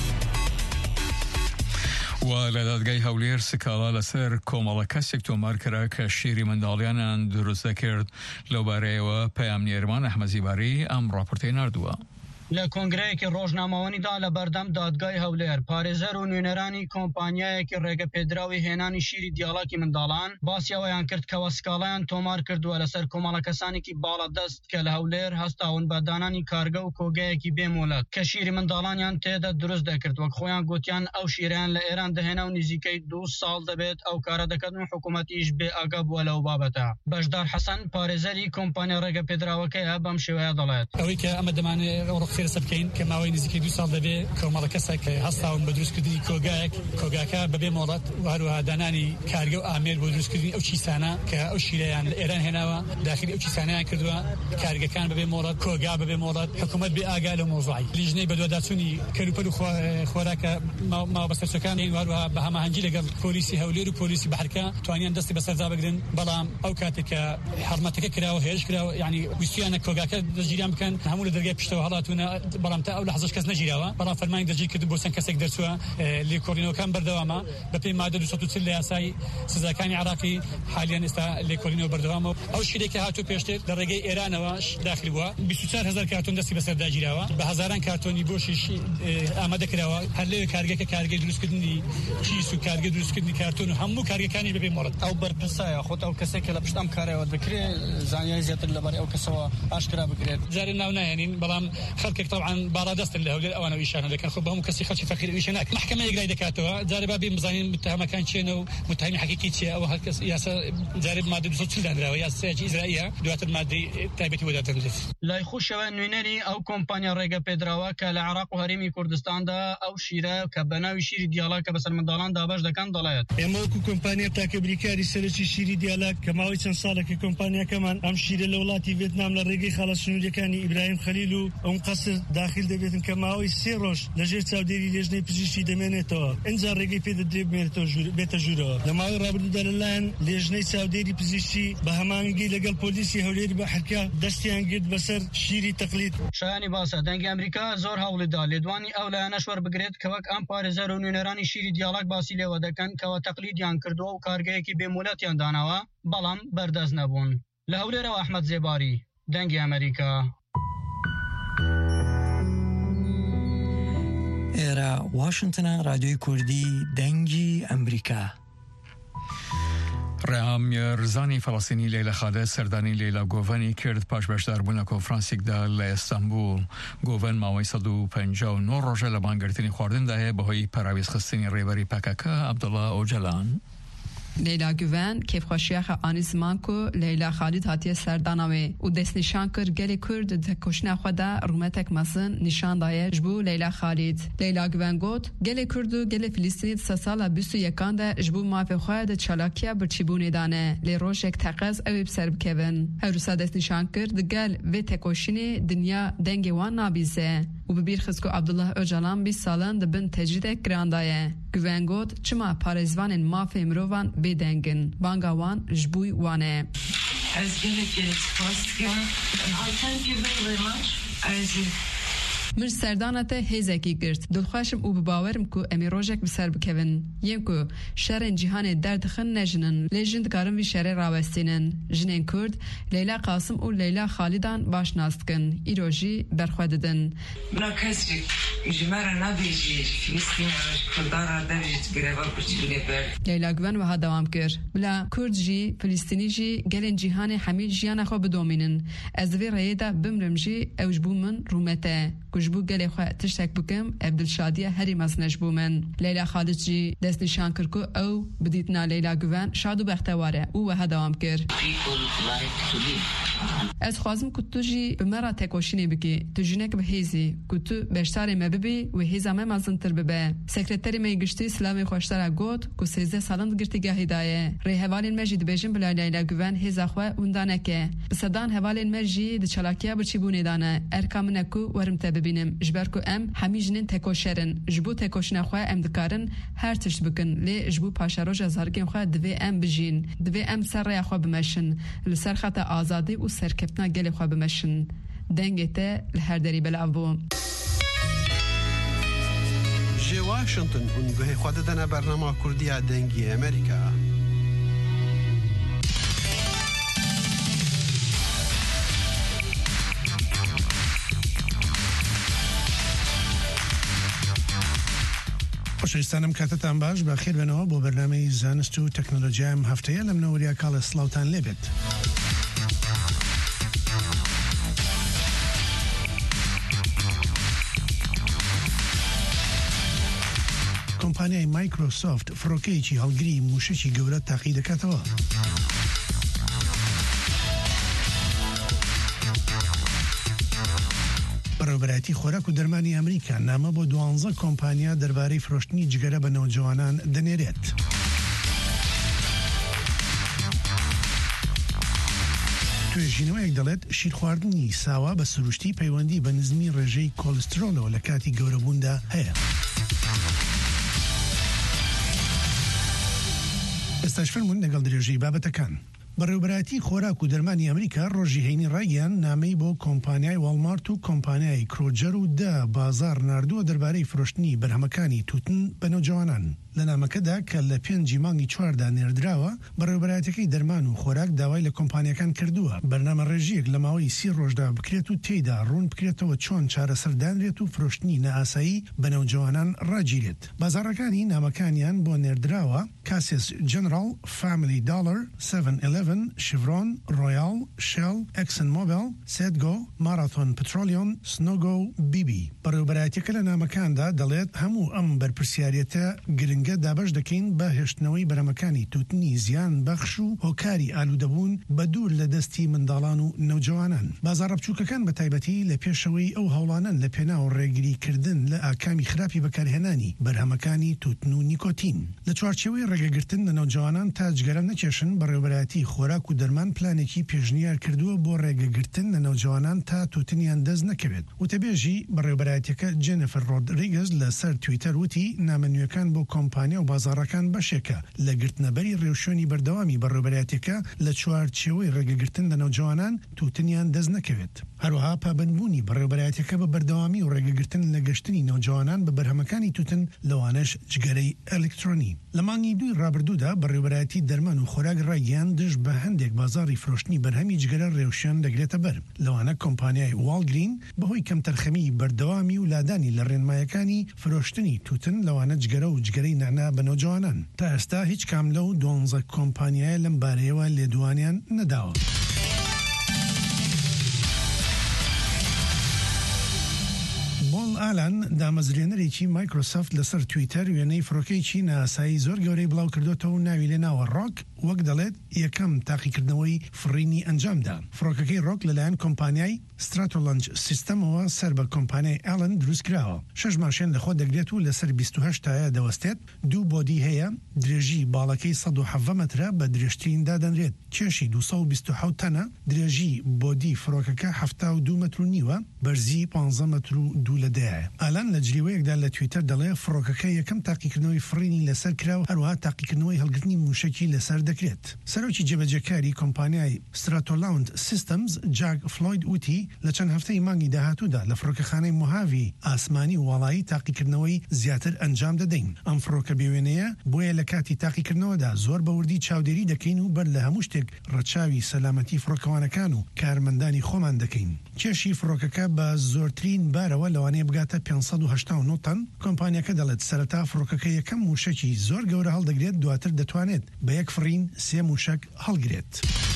و لە دادگای هەولێر سکاڵا لەسەر کۆمەڵە کەسێک تۆمار کرا کە شیری منداڵیانیان دروست دەکرد لەوبارەیەوە پەیام نێرمان ئەحمەزیباری ئەم ڕاپۆرتەی ناردووە. لە کۆنگرەیەکی ڕۆژنامەوەنیدا لە بەردەم دادگای هەولێر پارێزەر و نوێنەرانی کۆمپانیایەکی ڕێگەپێدراوی هێنانی شیری دیاڵاکی منداڵان باسیەوەیان کرد کەوە سکاڵایان تۆمار کردووە لەسەر کۆمەڵە کەسانێکی باڵا دەست کە لە هەولێر هەستاون بە دانانی کارگە و کۆگایەکی بێمۆلەت کە شیری منداڵانیان تێدا دروست دەکرد وەک خۆیان گوتیان ئەو شیریان لە ئێران دەهێنا و نزیکەی دوو ساڵ دەبێت ئەو کارە دەکەن و حکوومەتیش بێ ئاگا بووە لەو بابەتە. بەشدار حەسەن پارێزەری کۆمپانیا ڕێگەپێدراوەکەیە بەم شێوەیە دەڵێت ئەوەی کە ئەمە دەمانێت ڕۆخێرسە بکەین کە ماوەی نزیکەی دو ساڵ دەبێت کۆمەڵە کەسێک هەستاون بە دروستکردنی کۆگایەک کۆگاکە بەبێ مۆڵەت و هەروەها دانانی کارگە و ئامێر بۆ دروستکردنی ئەو چیسانە کە ئەو شیرەیان لە ئێران هێناوە داخلی ئەو چیسانەیان کردووە کارگەکان بەبێ مۆڵەت کۆگا بەبێ مۆڵەت حکوومەت بێ ئاگا لە مۆزوعی لیژنەی بەدواداچوونی کەلوپەل و خۆراکە ماوەبەستەرچەکان هەروەها بە هەماهەنگی لەگەڵ پۆلیسی هەولێر و پۆلیسی بەحرکە توانیان دەستی بەسەردا بگرن بەڵام ئەو کاتێک کە حرمەتەکە کراوە هێرش کراوە یعنی ویستیانە کۆگاکە دەستگیریان بکەن هەموو لە دەرگای پشتەوە هەڵاتونە بەڵام تا ئەو لە حەزش کەس نەگیراوە بەڵام فەرمانی دەرجی کرد بۆ چەند کەسێک دەرچووە لێکۆڵینەوەکان بەردەوامە بەپێی مادە دووسەد و چل لە یاسای سزاکانی عێراقی حالیان ئێستا لێکۆڵینەوە بەردەوامە. ئەو شیرێکی هاتوو پێشتر لە ڕێگەی ئێرانەوەش داخل بووە بیست و چوار هەزار کارتۆن دەستی بەسەرداگیراوە بە هەزاران کارتۆنی بۆشیش ئامادە کراوە هەر لێ کارگەکە کارگەی دروستکردنی چیس و کارگە دروستکردنی کارتۆن و هەموو کارگەکانی بەبێ مۆڵەت ئەو بەرپرسایە خۆت ئەو کەسێکە لە پشتام کارەوە دەکرێت زانیاری زیاتر لەبەر ئەو کەسەوە ئاشکرا بکرێت جارێ ناو نایەنین بەڵام خەڵکێک طبعاً باڵادەستن لە هەولێر ئەوانە ئیشانە دەکەن خۆ بەهەموو کەسی خەڵکی فەقیر ئیشە ناکەن محکەمە یەکلای دەکاتەوە جارێ با بێ بزانین متهمەکان چێنە و متهمی حەقیقی چیە ئەوە هەر کەس یاسا جارێ مادە دووسەد و چل دانراوە یاسایەکی ئیزرائیلە دواتر مادەی تایبەتی وەداتەنرێت. لای خوشەوە نوێنەری ئەو کۆمپانیا ڕێگەپێدراوە کە لە عێراق و هەرێمی کوردستاندا ئەو شیرە کە بە ناوی شیری دیاڵاک کە بەسەر منداڵان دابەش دەکەن دەڵێت ئێمە وەکو کۆمپانیا تاکە بریکاری سەرەکی شیری دیاڵاک کە ماوەی چەند ساڵێکی کۆمپانیاکەمان ئەم شیرە لە وڵاتی ڤێتنام لە ڕێگەی خاڵە سنووریەکانی ئیبراهیم خەلیل و ئەم قەسر داخل دەبێتن کە ماوەی سێ ڕۆژ لەژێر چاودێری لێژنەی پزیشکی دەمێنێتەوە ئەنجا ڕێگەی پێدەدرێ بێتە ژوورەوە. لە ماوەی ڕابردوودا لەلایەن لێژنەی چاودێری پزیشکی بە هەمانگی لەگەڵ پۆلیسی هەولێری بەحرکە دەستیان گرت بەسەر شیری تەقلید. شایانی باسە دەنگی ئەمریکا زۆر هەوڵیدا لێدوانی ئەو لایەنەش وەربگرێت کە وەک ئەم پارێزەر و نوێنەرانی شیری دیاڵاک باسی لێوە دەکەن کەوە تەقلیدیان کردووە و کارگەیەکی بێمولەتیان داناوە بەڵام بەردەست نەبوون. لە هەولێرەوە ئەحمەد زێباری دەنگی ئەمریکا. ئێرە واشنگتنە رادیۆی کوردی دەنگی ئەمریکا. ڕێهامیێرزانی فەڵەستینی لەیلە خادە سەردانی لەیلا گۆڤەنی کرد پاش بەشداربوون لە کۆنفرانسێکدا لە ئەستەمبول. گۆڤەن ماوەی سەد و پەنجا و نۆ ڕۆژە لە بانگرتنی خواردندا هەیە بەهۆی پەراویزخستنی ڕێبەری پەکەکە عەبدوڵڵا ئۆجەلان. لیلا گوون کیفخوشیاخ آنی زمان کو لیلا خالد هاتیه سرداناوی و دست نشان کر گلی کرد دکوشنا خدا رومتک مزن نشان دایه جبو لیلا خالد. لیلا گوون گوت گلی کرد و گلی فلسطینی سال بیست و یکان ده جبو مافی خواهد چالاکیا برچیبونی دانه لی روش یک تقص اوی بسر بکون. هر روسا دست نشان کرد گل و تکوشنی دنیا دنگ وان نابیزه و ببیر خزکو عبدالله اوجلان بیست سالن دبن تجرید گراندایه. گوون گوت چما پارزوان مافی مروان بدنگن بانگوان جبوی وانه. از گلت گلت خواست کن. I thank you very very much. As من سردانته هزکی گرد دلخواشم او بباورم کو امی روژک بسر بکوین یم کو شرن جهان دردخن نجنن لیجند کارم وی شر راوستینن جنین کرد لیلا قاسم و لیلا خالدان باش ناستکن ایروژی برخواددن بنا کسی جمره نبیجی فلسطین روش کردارا دویجت گریبا برچیلی بر لیلا گوان وها دوام کر بلا کرد جی فلسطینی جی گلن جهان حمید جیان خو بدومینن از وی ریدا بمرم جی اوجبو من رومته کجبو گلی خواه تشتک بکم عبدالشادیه هری مزنش بومن. لیلا خالد جی دست نشان کر کو او بدیتنا لیلا گوان شاد و بختواره او وها دوام کر. از خوازم که تو جی بمرا تکوشینی بکی تو جنک به هیزی که تو بشتاری مببی و هیزا ما مزنتر ببه. سکرتری می گشتی سلامی خوشتر گوت که سیزده سالند گرتی گه هدایه. ری هوالین مجید بیجن بلا لیلا گوان هیزا خواه اوندانه که بسدان هوالین مجید چلاکیا برچی بونی دانه ارکام نکو ورم تببینم جبر کو ام همی جنین تکوشرن جبو تکوشنا خواه ام دکارن هر تشت بکن لی جبو پاشاروج زارگیم خواه دوی ام بجین دوی ام سر ریا خواه بمشن لسر خطا آزادی و سرکپتنا گلی خواه بمشن دنگته لهر دری بلعبو جي واشنطن ونگوه خود دنا برنامه کردی دنگی امریکا. خوشویستانم کاتتان باش بەخێر بنەوە بۆ بەرنامەی زانست و تەکنۆلۆژیام هەفتەیە لە منەوەریا کاڵە سڵاوتان لێبێت. کۆمپانیای مایکرۆسۆفت فڕۆکەیەکی هەڵگری موشکی گەورە تاقی دەکاتەوە. بەڕێوەبەرایەتی خۆراک و دەرمانی ئەمریکا نامە بۆ دوانزە کۆمپانیا دەربارەی فرۆشتنی جگەرە بە نەوجەوانان دەنێرێت. توێژینەوەیەک دەڵێت شیر خواردنی ساوا بە سروشتی پەیوەندی بە نزمی ڕێژەی کۆلسترۆلەوە لە کاتی گەورەبووندا هەیە. ئێستاش فەرموون لەگەڵ درێژەی بابەتەکان. بەڕێوەبەرایەتی خۆراک و دەرمانی ئەمریکا ڕۆژی هەینی ڕایگەیان نامەی بۆ کۆمپانیای واڵمارت و کۆمپانیای کرۆجەر و دا بازار ناردووە دەربارەی فرۆشتنی بەرهەمەکانی تووتن بە نەوجەوانان. لە نامەکەدا کە لە پێنجی مانگی چواردا نێردراوە بەڕێوەبەرایەتەکەی دەرمان و خۆراک داوای لە کۆمپانیەکان کردووە بەرنامە ڕێژیەک لە ماوەی سی ڕۆژدا بکرێت و تێیدا ڕوون بکرێتەوە چۆن چارەسەردانرێت و فرۆشتنی نەئاسایی بە نەوجەوانان ڕاگیرێت. بازاڕەکانی نامەکانیان بۆ نێردراوە کاسێس جنرال، فامیلی داڵر، سەڤن ئیلەڤن، شڤرۆن، ڕۆیاڵ، شێڵ، ئەکسن مۆبیل، سێدگۆ، ماراتۆن پترۆلیۆن، سنۆگۆ و بیبی. بەڕێوەبەرایەتەکە لە نامەکاندا دەڵێت هەموو ئەم بەرپرسیارەتە گرنگە دابش دەکەین بە هێشتنەوەی بەرهەمەکانی تووتنی زیان بەخش و هۆکاری ئالوودەبوون بە دوور لە دەستی منداڵان و نەوجەوانان. بازاڕە بچووکەکان بە تایبەتی لە پێشەوەی ئەو هەوڵانن لە پێناو ڕێگریکردن لە ئاکامی خراپی بەکارهێنانی بەرهەمەکانی تووتن و نیکۆتین. لە چوارچێوەی ڕێگەگرتن لە نەوجەوانان تا جگەرە نەکێشن بەڕێوەبەرایەتی خۆراک و دەرمان پلانێکی پێشنیار کردووە بۆ ڕێگەگرتن لە نەوجەوانان تا تووتنیان دەست نەکەوێت. وتەبێژی بەڕێوەبەرایەتەکە جێنەفەر ڕۆدریگز لەسەر تویتەر وتی نامەنوێکان بۆ کۆمپانیا و بازاڕەکان بەشێکە لە گرتنەبەری ڕێوشێنی بەردەوامی بەڕێوەبەرایەتەکە لە چوارچێوەی ڕێگەگرتن لە نەوجەوانان تووتنیان دەست نەکەوێت. هەروەها پابەندبوونی بەڕێوەبەرایەتەکە بە بەردەوامی و ڕێگەگرتن لە گەشتنی نەوجەوانان بە بەرهەمەکانی تووتن لەوانەش جگەرەی ئەلکترۆنی. لە مانگی دوی ڕابردوودا بەڕێوەبەرایەتی دەرمان و خۆراک ڕایگەیان دژ بە هەندێک بازاڕی فرۆشتنی بەرهەمی جگەرە ڕێوشیان دەگرێتە بەر لەوانە کۆمپانیای واڵگرین بەهۆی کەمتەرخەمی بەردەوامی و لادانی لە ڕێنمایەکانی فرۆشتنی توتن لەوانە جگەرە و جگەرەی نانا بە نەوجوانان تا ئێستا هیچ کام لەو دوانزە کۆمپانیایە لەم بارەیەوە لێدوانیان نەداوە. ئالان دامەزرێنەرێکی مایکرۆسۆفت لەسەر تویتەر وێنەی فڕۆکەیەکی ناسایی زۆر گەورەی بڵاو کردوتەوە ناوی لێ ناوە ڕۆک وەک دەڵێت یەکەم تاقیکردنەوەی فڕینی ئەنجامدا. فڕۆکەکەی ڕۆک لەلایەن کۆمپانیای ستراتۆلەنج سیستەمەوە سەر بە کۆمپانیای ئالن دروست کراوە. شەش ماشێن لەخۆ دەگرێت و لەسەر بیست و هەشت تایە دەوەستێت. دوو بۆدی هەیە، درێژی باڵەکەی سەد و حەڤە مەترە بە درێژترین دادەنرێت. کێشی دووسەد و بیست و حەوت تەنە، درێژی بۆدی فڕۆکەکە هەفتە و دوو مەتر و نیوە، بەرزی پانزە مەتر و دوو لە دەیە. ئالان لە جلیوەیەکدا لە تویتەر دەڵێ فڕۆکەکە یەکەم تاقیکردنەوەی فڕینی لەسەر کراو، هەروەها تاقیکردنەوەی هەڵگرتنی موشکی لەسەر دەکرێت. سەرۆکی جێبەجێکاری کۆمپانیای ستراتۆلاوند سیستەمز جاک فلۆید وتی لە چەند هەفتەی مانگی داهاتوودا لە فڕۆکەخانەی موهاوی ئاسمانی و وەڵایی تاقیکردنەوەی زیاتر ئەنجام دەدەین. ئەم فڕۆکە بێوێنەیە بۆیە لە کاتی تاقیکردنەوەدا زۆر بەوردی چاودێری دەکەین و بەر لە هەموو شتێک ڕەچاوی سەلامەتی فڕۆکەوانەکان و کارمەندانی خۆمان دەکەین. کێشی فڕۆکەکە بە زۆرترین بارەوە لەوانەیە بگاتە پێنجسەد و هەشتا و نۆ تەن. کۆمپانیەکە دەڵێت سەرەتا فڕۆکەکە یەکەم موشکی زۆر گەورە هەڵدەگرێت، دواتر دەتوانێت بە یەک فڕین سێ موشک هەڵگرێت.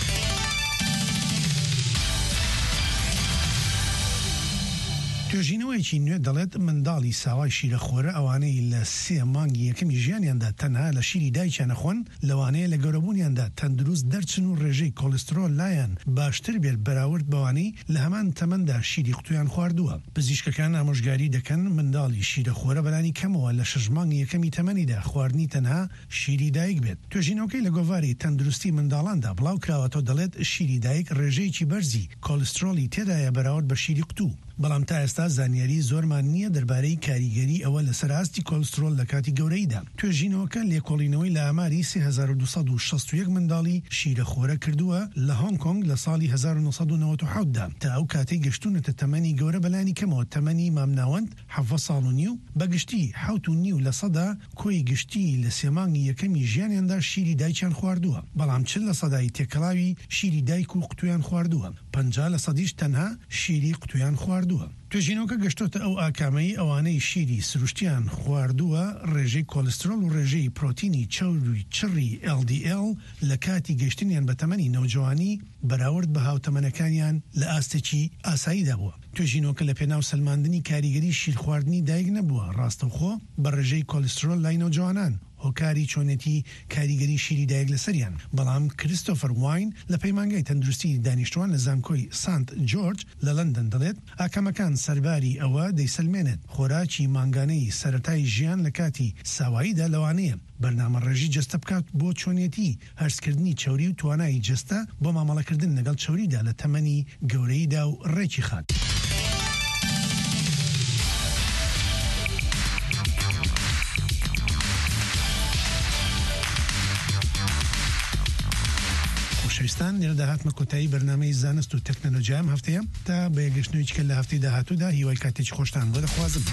توێژینەوەیکی نوێ دەڵێت منداڵی ساوای شیرەخۆرە ئەوانەی لە سێ مانگی یەکەمی ژیانیاندا تەنها لە شیری دایکیان نەخۆن لەوانەیە لە گەورەبوونیاندا تەندروست دەرچن و ڕێژەی کۆلسترۆل لایەن باشتر بێت بەراورد بەوانەی لە هەمان تەمەندا شیری قوتویان خواردووە. پزیشکەکان ئامۆژگاری دەکەن منداڵی شیرەخۆرە بەلانی کەمەوە لە شەش مانگی یەکەمی تەمەنیدا خواردنی تەنها شیری دایک بێت. توێژینەوەکەی لە گۆڤاری تەندروستی منداڵاندا بڵاو کراوەتەوە دەڵێت شیری دایک ڕێژەیەکی بەرزی کۆلسترۆلی تێدایە بەراورد بە شیری قوتوو. بەڵام تا ئێستا زانیاری زۆرمان نییە دەربارەی کاریگەری ئەوە لەسەر ئاستی کۆلسترۆل لە کاتی گەورەیدا. توێژینەوەکە لێکۆڵینەوەی لە ئاماری سێ هەزار و دووسەد و شەست و یەک منداڵی شیرەخۆرە کردووە لە هۆنگ کۆنگ لە ساڵی هەزار و نۆسەد و نەوەت و حەوت دا. تا ئەو کاتەی گەشتونەتە تەمەنی گەورە بەلانی کەمەوە تەمەنی مامناوەند حەڤە ساڵ و نیو بەگشتی حەوت و نیو لە سەدا کۆی گشتی لە سێمانگی یەکەمی ژیانیاندا شیری دایکیان خواردووە. بەڵام چل لە سەدای تێکەڵاوی شیری دایک و قوتویان خواردووە. پەنجا لە سەدیش تەنها شیری قوتویان خواردووە. توێژینەوەکە گەشتۆتە ئەو ئاکامەی ئەوانەی شیری سروشتیان خواردووە ڕێژەی کۆلسترۆل و ڕێژەی پرۆتینی چەوری چڕی ئێل دی ئێل لە کاتی گەشتنیان بە تەمەنی نەوجوانی بەراورد بە هاوتەمەنەکانیان لە ئاستێکی ئاساییدا بووە. توێژینەوەکە لە پێناو سەلماندنی کاریگەری شیرخواردنی دایک نەبووە، ڕاستەوخۆ بە ڕێژەی کۆلسترۆل لای نەوجوانان هۆکاری چۆنێتی کاریگەری شیری دایک لەسەریان. بەڵام کریستۆفەر واین لە پەیمانگای تەندروستی دانیشتوان لە زانکۆی سانت جۆرج لە لەندەن دەڵێت ئاکامەکان سەرباری ئەوە دەیسەلمێنێت خۆراکی مانگانەی سەرەتای ژیان لە کاتی ساواییدا لەوانەیە بەرنامە ڕێژی جەستە بکات بۆ چۆنێتی هەرسکردنی چەوری و توانایی جەستە بۆ مامەڵەکردن لەگەڵ چەوریدا لە تەمەنی گەورەیدا و ڕێکی خات. خۆشەویستان لێرە داهاتمە کۆتایی بەرنامەی زانست و تەکنەلۆژیام هەفتەیە تا بە یەکگەشتنەوەیکە لە هەفتەی داهاتوودا هیوای کاتێکی خۆشتان بۆ دەخوازم.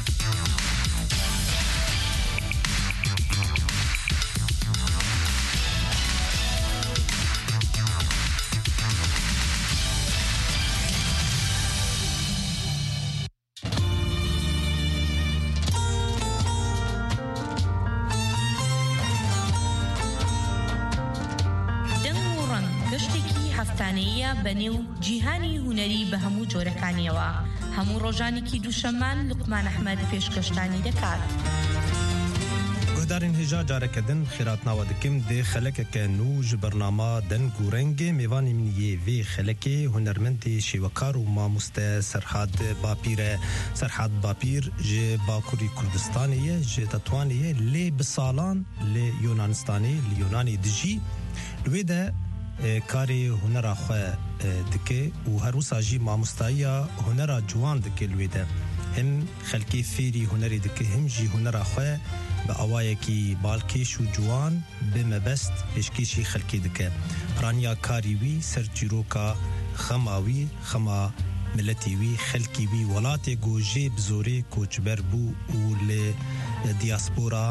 بەنێو جیهانی هونەری بە هەموو جۆرەکانیەوە هەموو ڕۆژانێکی دووشەممان لوقمان ئەحمەد پێشکەشتانی دەکات. گهدارین هێژا جارەکەدن خێراتناوە دکم دێ خەلەکەکە نو ji بەرنامە دەنگ و ڕەنگê mêvanê min yê vê xelekê hunermendê şêwekar û mamoste Serhad Bapîr e. Serhad Bapîr ji Bakurî Kurdistanê ye, ji Tetwanê ye, lê bi salan lê Yunanistanê li Yunanê dijî. Li wê de karê hunera xwe dike û her wisa jî mamostayiya hunera ciwan dike li wê de. Him xelkê fêrî hunerê dike, him jî hunera xwe bi awayekî balkêş û ciwan bi mebest pêşkêşî xelkê dike. Piraniya karî wî ser çîroka xema wî, xema milletê wî, xelkî wî, welatê ku jê bi zorê koçber bû û li diaspora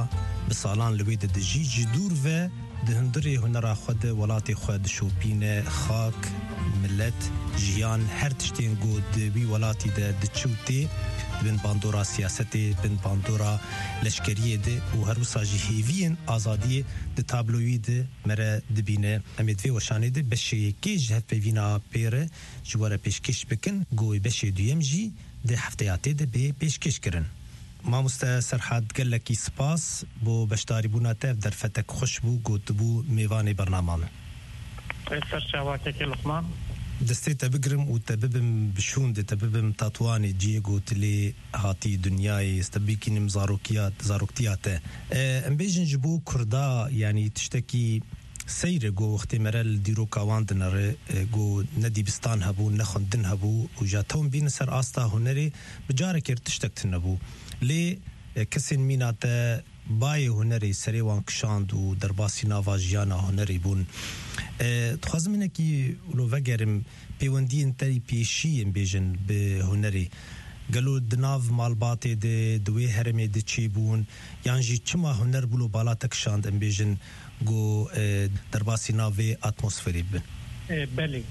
بسالان لوید دجی جدور و دهندری هنر خود ولات خود شوپین خاک ملت جیان هر تشتین گود بی ولاتی ده دچوتی بن باندورا سیاستی بن باندورا لشکریه ده و هر وساجی هیوین آزادی ده تابلوی ده مره دبینه امید وی وشانه ده بشه که جهت پیوینا پیره جواره پیشکش بکن گوی بشه دویم جی ده هفتیاتی ده به پیشکش کرن ما مستا سرحد گلکی سپاس بو بشتاری بونا تف در فتک خوش بو گوت بو میوان برنامه سرچاواتی که لقمان دستی تبگرم و تببم بشون ده تببم تطوانی جیگو تلی هاتی دنیای استبیکینم زاروکیات زاروکتیاته ام بیجن جبو کردا یعنی تشتکی سیر گو وقتی مرل دیرو کاوان دنره گو ندیبستان هبو نخوندن هبو و جاتون بین سر آستا هنری بجاره کرد تشتکت نبو لی کسین مینات بای هنری سری وان کشاند و در باسی نواجیانا هنری بون تخوازم اینه که ولو وگرم پیوندی انتری پیشی بیجن به هنری گلو دناو مالباتی ده دوی هرمی ده چی بون یعنی چما هنر بلو بالا تکشاند ام بیجن گو در باسی ناوی اتمسفری بن بله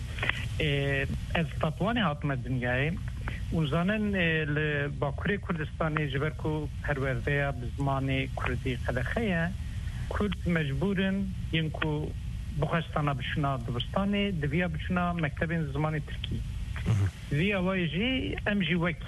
از تطوانی هاتم دنیای ونزانن باکوری کردستانی جبرکو پرورده بزمان کردی قدخیه کرد مجبورن ینکو بخشتانا بشنا دبستانی دویا بشنا مکتب زمان ترکی ویا وایجی ام جی وک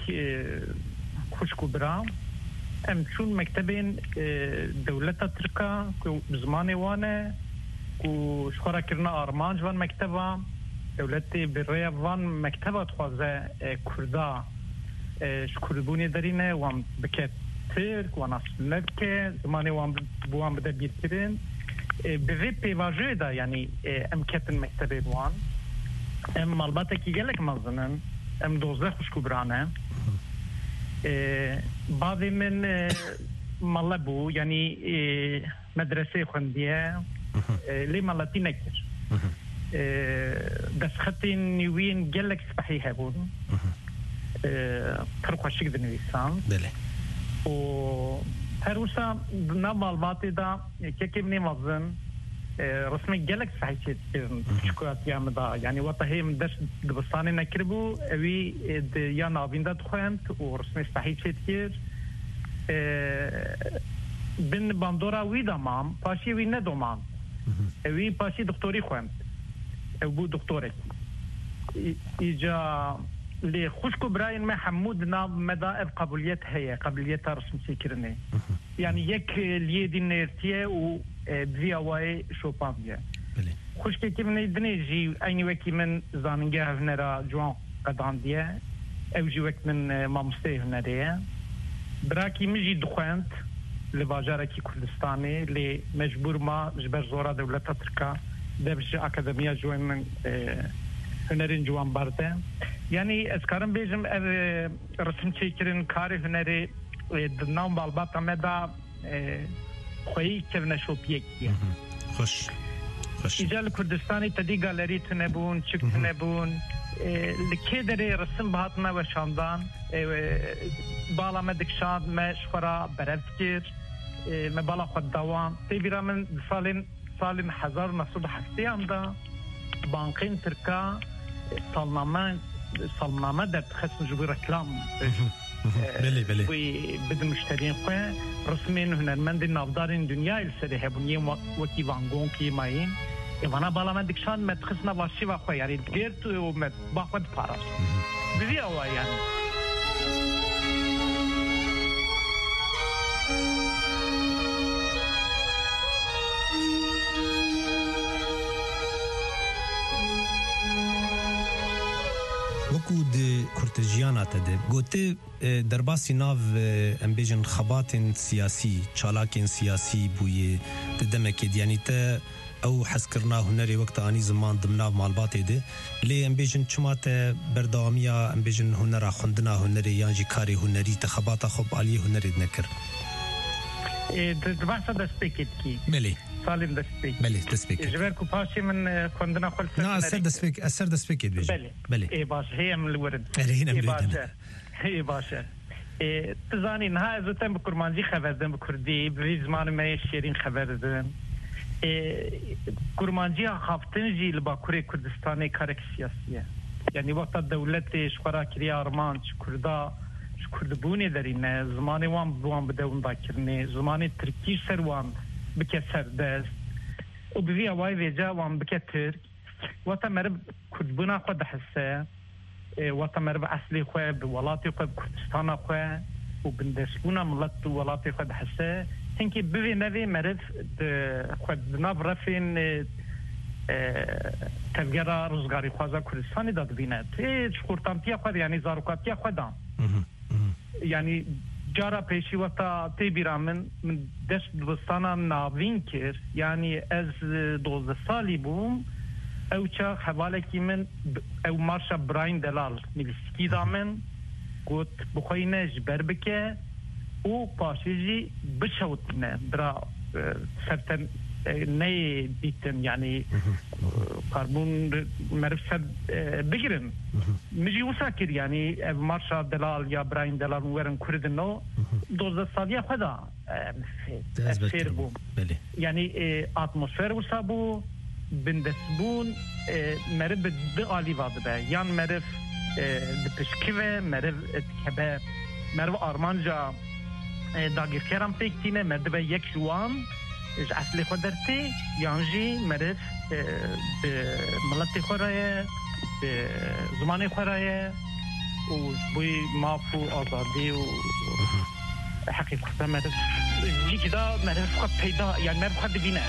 خوشکو برام ام چون مکتبین دولتا ترکا بزمان وانه و شخورا کرنا آرمانج وان مکتبا دولتی برای وان مکتبا تخوازه کردا شکربونی دارینه وان بکت ترک وان اصلت که زمانی وان بوان بده بیرکرین به پیواجه دا یعنی ام کتن مکتبی وان ام مالباته کی گلک مزنن ام دوزده خوشکو برانه بعضی من ملبو یعنی مدرسه خوندیه لی ملتی نکر دستخطی نوین گلک سپحی هبون پرخوشک دنویسان و هروسا نا مالباتی دا که که منی مزن رسمی گلک صحیح چیز شکویاتی هم دا یعنی وقتا هیم درس دبستانی نکربو اوی یا نابینده دخویند و رسمی صحیح چیز کر بین باندورا وی دامام پاشی وی ندومام اوی پاشی دکتوری خویند او بو دکتوری ایجا لی خوشکو براین ما حمود ناب مدائب قبولیت هیا قبولیت رسم سیکرنه یعنی یک لیه دی نرتیه و بزی آوائی شوپان بیا خوشکی که من دنی جی اینی وکی من زاننگه هنرا جوان قدان دیه او جی وک من مامسته هنریه براکی مجی دخوانت لباجاره کی کردستانی لی مجبور ما جبر زورا دولتا ترکا دبش اکادمیا جوان من هنرین جوان برده یعنی از کارم بیجم رسم چیکرین کاری هنری دنام بالبات مدا خویی کرنه شوپیک کیه خوش خوش ایجال کردستانی تدی گالری تنبون چک تنبون لکی دری رسم بهاتنا و شاندان بالا مدکشاد ما شفرا برفت کر ما بالا خود دوام تیبیرا من سالین سالین هزار نصد هفته هم دا بانقین ترکا سالنامه سالنامه در خصم جبی رکلام بله بله وی بدن مشترین خواه رسمین هنرمند نافدارین دنیای السری هبونیه وکی وانگون کی ماین ایوانا بالا من دکشان مدخصنا واشی و خواه یعنی گرد و مد باقود پاراس بزی آوا یعنی وكو دي كورتجيانا تده قوتي درباسي ناف امبيجن خبات سياسي چالاكين سياسي بوي تدمك يعني تا او حسكرنا هنري وقت اني زمان ضمنا مالباتي ده لي امبيجن چماته برداميا امبيجن هنرا خوندنا هنري يانجي كاري هنري تخبات خب علي هنري نكر درباسا دستيكت كي ملي سالم دستيك بله دستيك جبركو باشي من خوندنا خلص لا اسر دستيك اسر دستيك بيجي بله بله اي باش هي من الورد اي باشا هي باشا تزاني نها زوتن بكرمانجي خبردن بكردي بفي زمان ما شيرين خبردن كرمانجي خافتنجي لباكوري كردستاني كارك سياسية يعني وقت الدولة شخرا كريا أرمان شكردا شكردبوني درينا زماني وان بوان بدون باكرني زماني تركي سروان بكسر دست وبفي أواي فيجا وان بكتر وقت مرب كردبونا خود حسه وقت مرب أصلي خواه بولاتي خواه بكردستان خواه وبندسبونا ملت ولاتي خواه حسه هنكي بفي نوي مرب خود ناب رفين تفجر روزگاری خوازا کردستانی داد بینه تی شکورتانتیا خود یعنی زاروکاتیا خودم یعنی جارا پیشی وقتا تی بیرامن من دست دوستانا ناوین کر یعنی از دوزده سالی بوم او چا حواله کی من او مارشا براین دلال نویسکی دامن گوت بخوینه جبر بکه او پاشیجی بشوتنه برا سرطن نی بیتن یعنی کاربون مرفسد بگیرن مجی وساکر یعنی مارشا دلال یا براین دلال ورن کردن نو دوزده سالیه خدا فیر بوم یعنی اتمسفر وسا بو بندسبون مرف دو آلی واده به یان مرف دپشکوه مرف اتکبه مرف آرمان جا داگیر کرم پیکتینه مرف به یک جوان إيش أصلي قدرتي يانجي مرف بملتي خرايا بزماني خرايا وبوي مافو آزادي وحقيقة مرف جي كده مرف قد بيدا يعني مرف قد بينا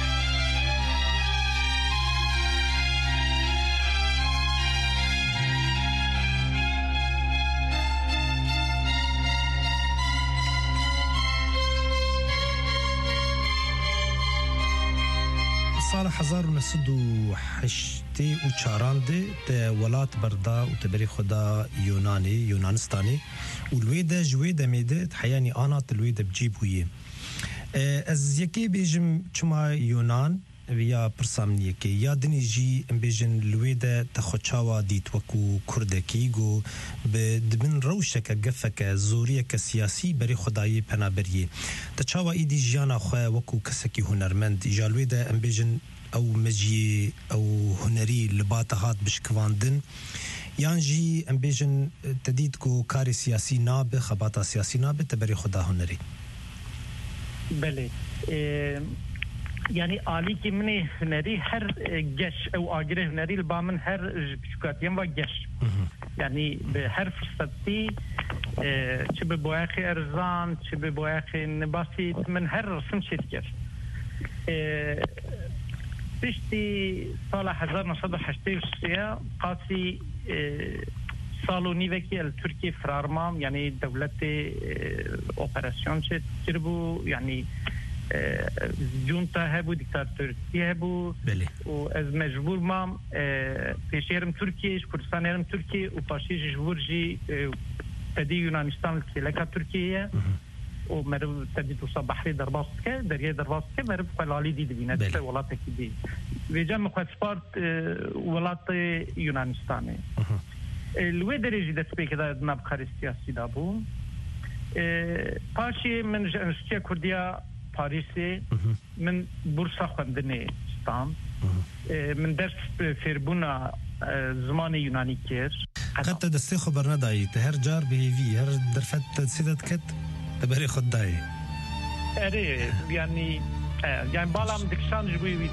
سال هزار و نهصد و هشت و چهارده ده ولات بردا و تبری خدا یونانی یونانستانی و الویده جویده میده حیانی آنات الویده بجیبویه از یکی بیجم چما یونان ویا پرسامنیه که یادنی جی بیجن الویده تخوچاوا دیت وکو کردکی گو به دبن روشک گفک زوریه که سیاسی بری خدایی پنابریه تچاوا ایدی جیانا خواه وکو کسکی هنرمند جالویده بیجن او مجی او هنری لباتهات بشکواندن یانجی بیجن تدید کو کاری سیاسی ناب خباتا سیاسی ناب تبری خدا هنری بله يعني آلي كي مني هنري هر جش أو آجره هنري البامن هر شكاتين وجش يعني بهر فرصتي شبه بواخي أرزان شبه بواخي نباسي من هر رسم شركر بشتي صالة هزار نصد وحشتي وشتيا قاسي سالو نيفكي التركي فرارمام يعني دولتي اوبراسيون شربو يعني جونتا هبو ديكتاتوري هبو و از مجبور مام پیشیرم ترکیه کردستانیرم ترکیه و پاشیش جورجی تدی یونانستان کلکا ترکیه و مرو تدی توسا بحری درباست که دریای درباست که مرو قلالی دی دبینه تا ولات کی دی ویجا مخواد سپارت ولات یونانستانه الوی درجه دست به که ناب خاری سیاسی دابو پاشی من جنسیه کردیا پاریسی من بورسا خوندنی ستام من درس فیربونا زمان یونانی کر قد دستی خبر ندایی هر جار بهیوی هر درفت سیدت کت تبری خود دایی اره یعنی یعنی بالام دکشان جبوی وید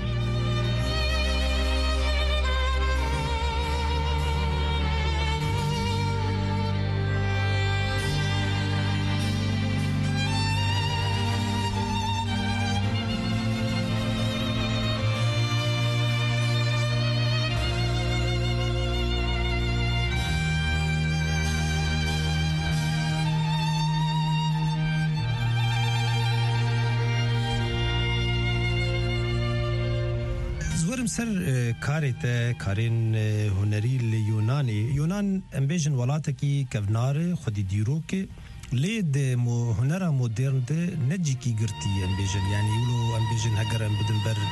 سر کاریت کارین هنری لیونانی یونان امبیجن ولاتی کفنار خودی دیرو که لید مو هنرا مدرن ده نجی کی گرتی امبیجن یعنی ولو امبیجن هگرن بدن بر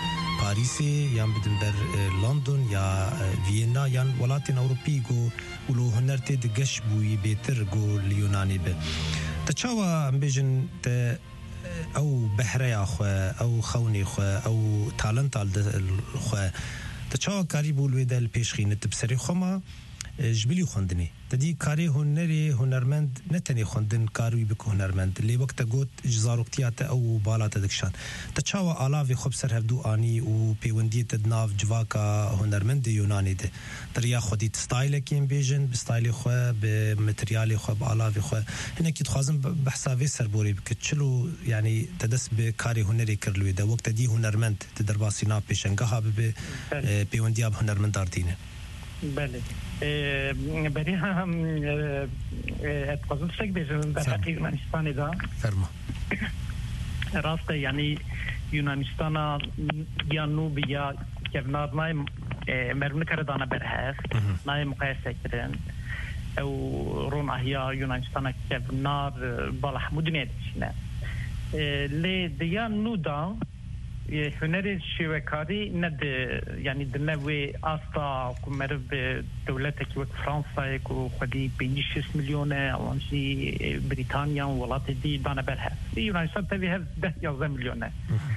پاریس یان بدن بر لندن یا وینا یان ولاتین اوروپی گو ولو هنرت دگش بوی بهتر گو لیونانی به تچاوا امبیجن ت او بحریا خو او خونی خو او تالنت خو تچاوا کاری بولوی دل پیشخینه تبصری خما جبلی خوندنی تدی کاری هنری هنرمند نتنی خوندن کاروی بک هنرمند لی وقت گوت جزاروکتیات او بالات دکشان تچاوا علاوه خوب سر هفدو آنی و پیوندی تدناف جواکا هنرمند یونانی ده دریا خودی ستایل کیم بیجن بستایل خو به متریال خو به علاوه خو هنه کی تخوازم بحسابی سربوری بک چلو یعنی تدس به کاری هنری کرلوی ده وقت دی هنرمند تدرباسینا پیشنگاه به پیوندی اب هنرمند دارتینه بله برای هم اتقاضم سک بیشتر در حقیقت یونانستان دا فرما راست یعنی یونانستان یا نوب یا کفنار نای مرمون کردانه برهست نای مقایسه کردن او رون احیا یونانستان کفنار بالا حمود نیدشنه لی دیا نو دا هنر شوکاری ند یعنی دنوی آستا کمر به دولت کی وقت فرانسه کو خودی پنجاه میلیون آنچی بریتانیا و ولات دی دانه بره یونانستان تبی هر ده یازده میلیونه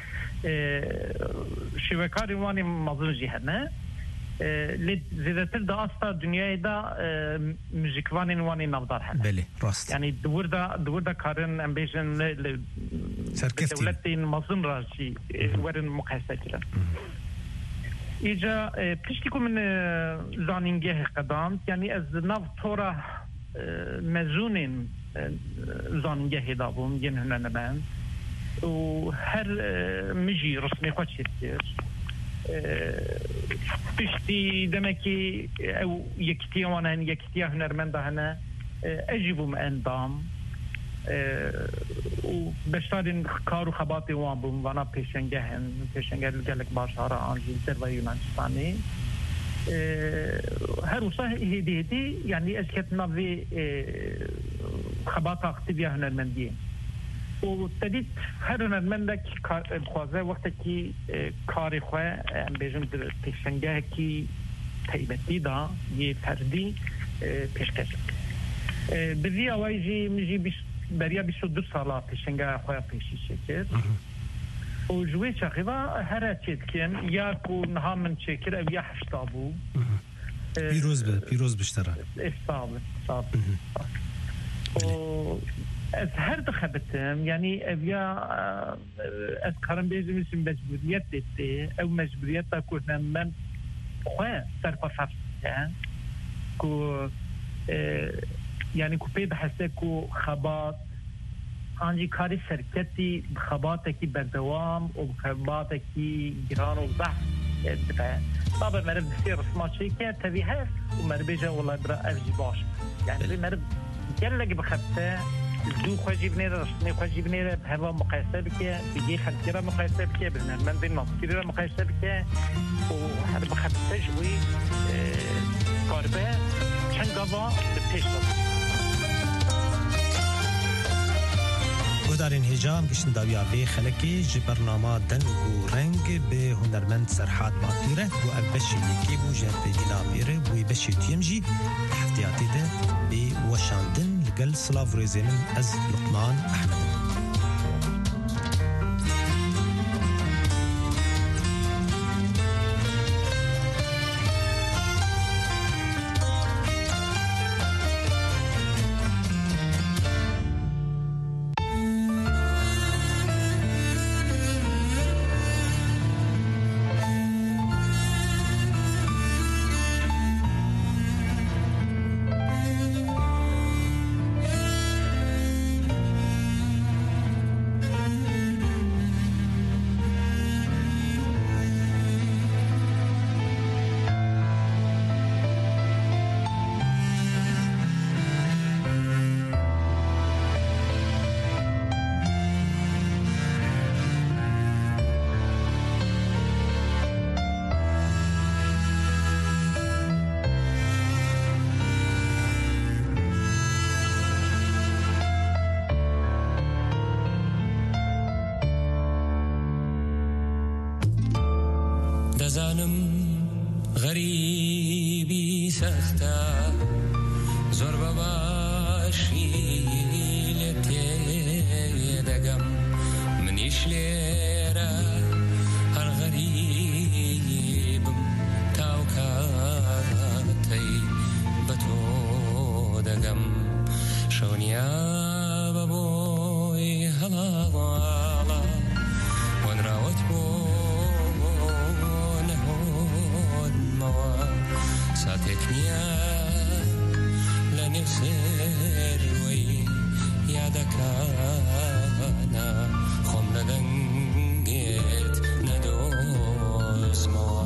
شوکاری وانی مازن جهنه لی زیادتر دا آستا دنیای دا موزیکوانی وانی نافدار هنه بله راست یعنی دور دا دور دا کارن امبیشن دولت این مازن راجی ورن مقایسه کردن ایجا پشتی که من زانینگه قدام یعنی از ناف طورا مزونین زانینگه دابون ین هنن من و هر مجی رسمی خود شدید پشتی دمکی او یکتیا وانن یکتیا هنرمنده هنه اجیبوم اندام و بشترین کار و خباتی وان بوم وانا پیشنگه هن پیشنگه لگلک باشارا آنجی در و یونانستانی هر وصاه هیدی هیدی یعنی از کتنا وی خبات اکتیویا هنرمندیه و تدید هر هنرمنده که بخوازه وقتی که کاری خواه بیشن در پیشنگه که تایبتی دا یه فردی پیشکش بذی آوائیجی مجی بیست بریا بیست و دو ساله پیشنگه خواه پیشی شکر و جوی چاقیبا هر چید کن یا کو نها من چکر او یا هشتابو پیروز به پیروز بشتره استاب استاب و از هر دخبتم یعنی او یا از کارم بیزم اسم مجبوریت دیده او مجبوریت دا کنم من خواه سرپا فرسته کو یعنی کو پید حسه کو خبات آنجی کاری سرکتی خبات کی بردوام و خبات کی گران و ضعف دفعه طبعا مرد بسير رسمات شيء كان تبي هاف ومرد بيجا والله برا أفجي باش يعني مرد جلق بخبته دو خواجي بنيرة رسمي خواجي بنيرة بهوا مقايسة بك بيجي خلقيرة مقايسة بك بالنسبة بين ناصكيرة مقايسة بك وهذا بخبته شوي قاربة چند قضا بتيش گودارین هجام گشن داویا به خلکی جی برنامه دنگو رنگ به هنرمند سرحاد باطیره و ابشی یکی بو جهت دینا میره بوی بشی تیمجی احتیاطی ده به وشاندن لگل سلاف ریزمن از لقمان احمد دەزانم غەریبی سەختە زۆر بەباشی لێ تێدەگەم منیش لێرە هەر غەریبم تاو کاتەی بە تۆ دەگەم شەونیا بە بۆی هەڵاڵە وەنراوەت بۆ نەهۆدمەوە ساتێک نییە لە نێو سەروەی یادەکانە خۆم لە دەنگێت نەدۆزمەوە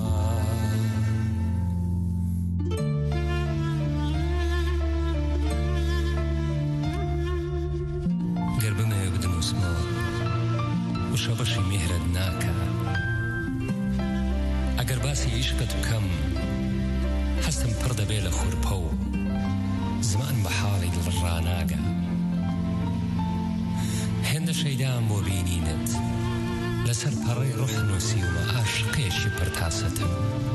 گەر بمێ بدنووسمەوە وشە بەشی میهرەت ناکە ئەگەر باسی عیشقت بکەم هەستم پڕ دەبێ لە خورپە و زمان بە حاڵی دڵ ڕاناگە هێندە شەیدام بۆ بینینت لەسەر پەڕەی ڕوح نووسیومە عاشقێکی پڕتاسەتم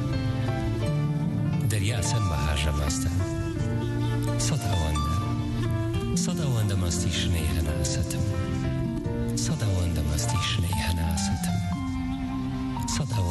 دەریا سەن بەهاژە مەستە سەد ئەوەندە سەد ئەوەندە مەستی شنەی هەناسەتم سەد ئەوەندە مەستی شنەی هەناسەتم سەد ئەوەندە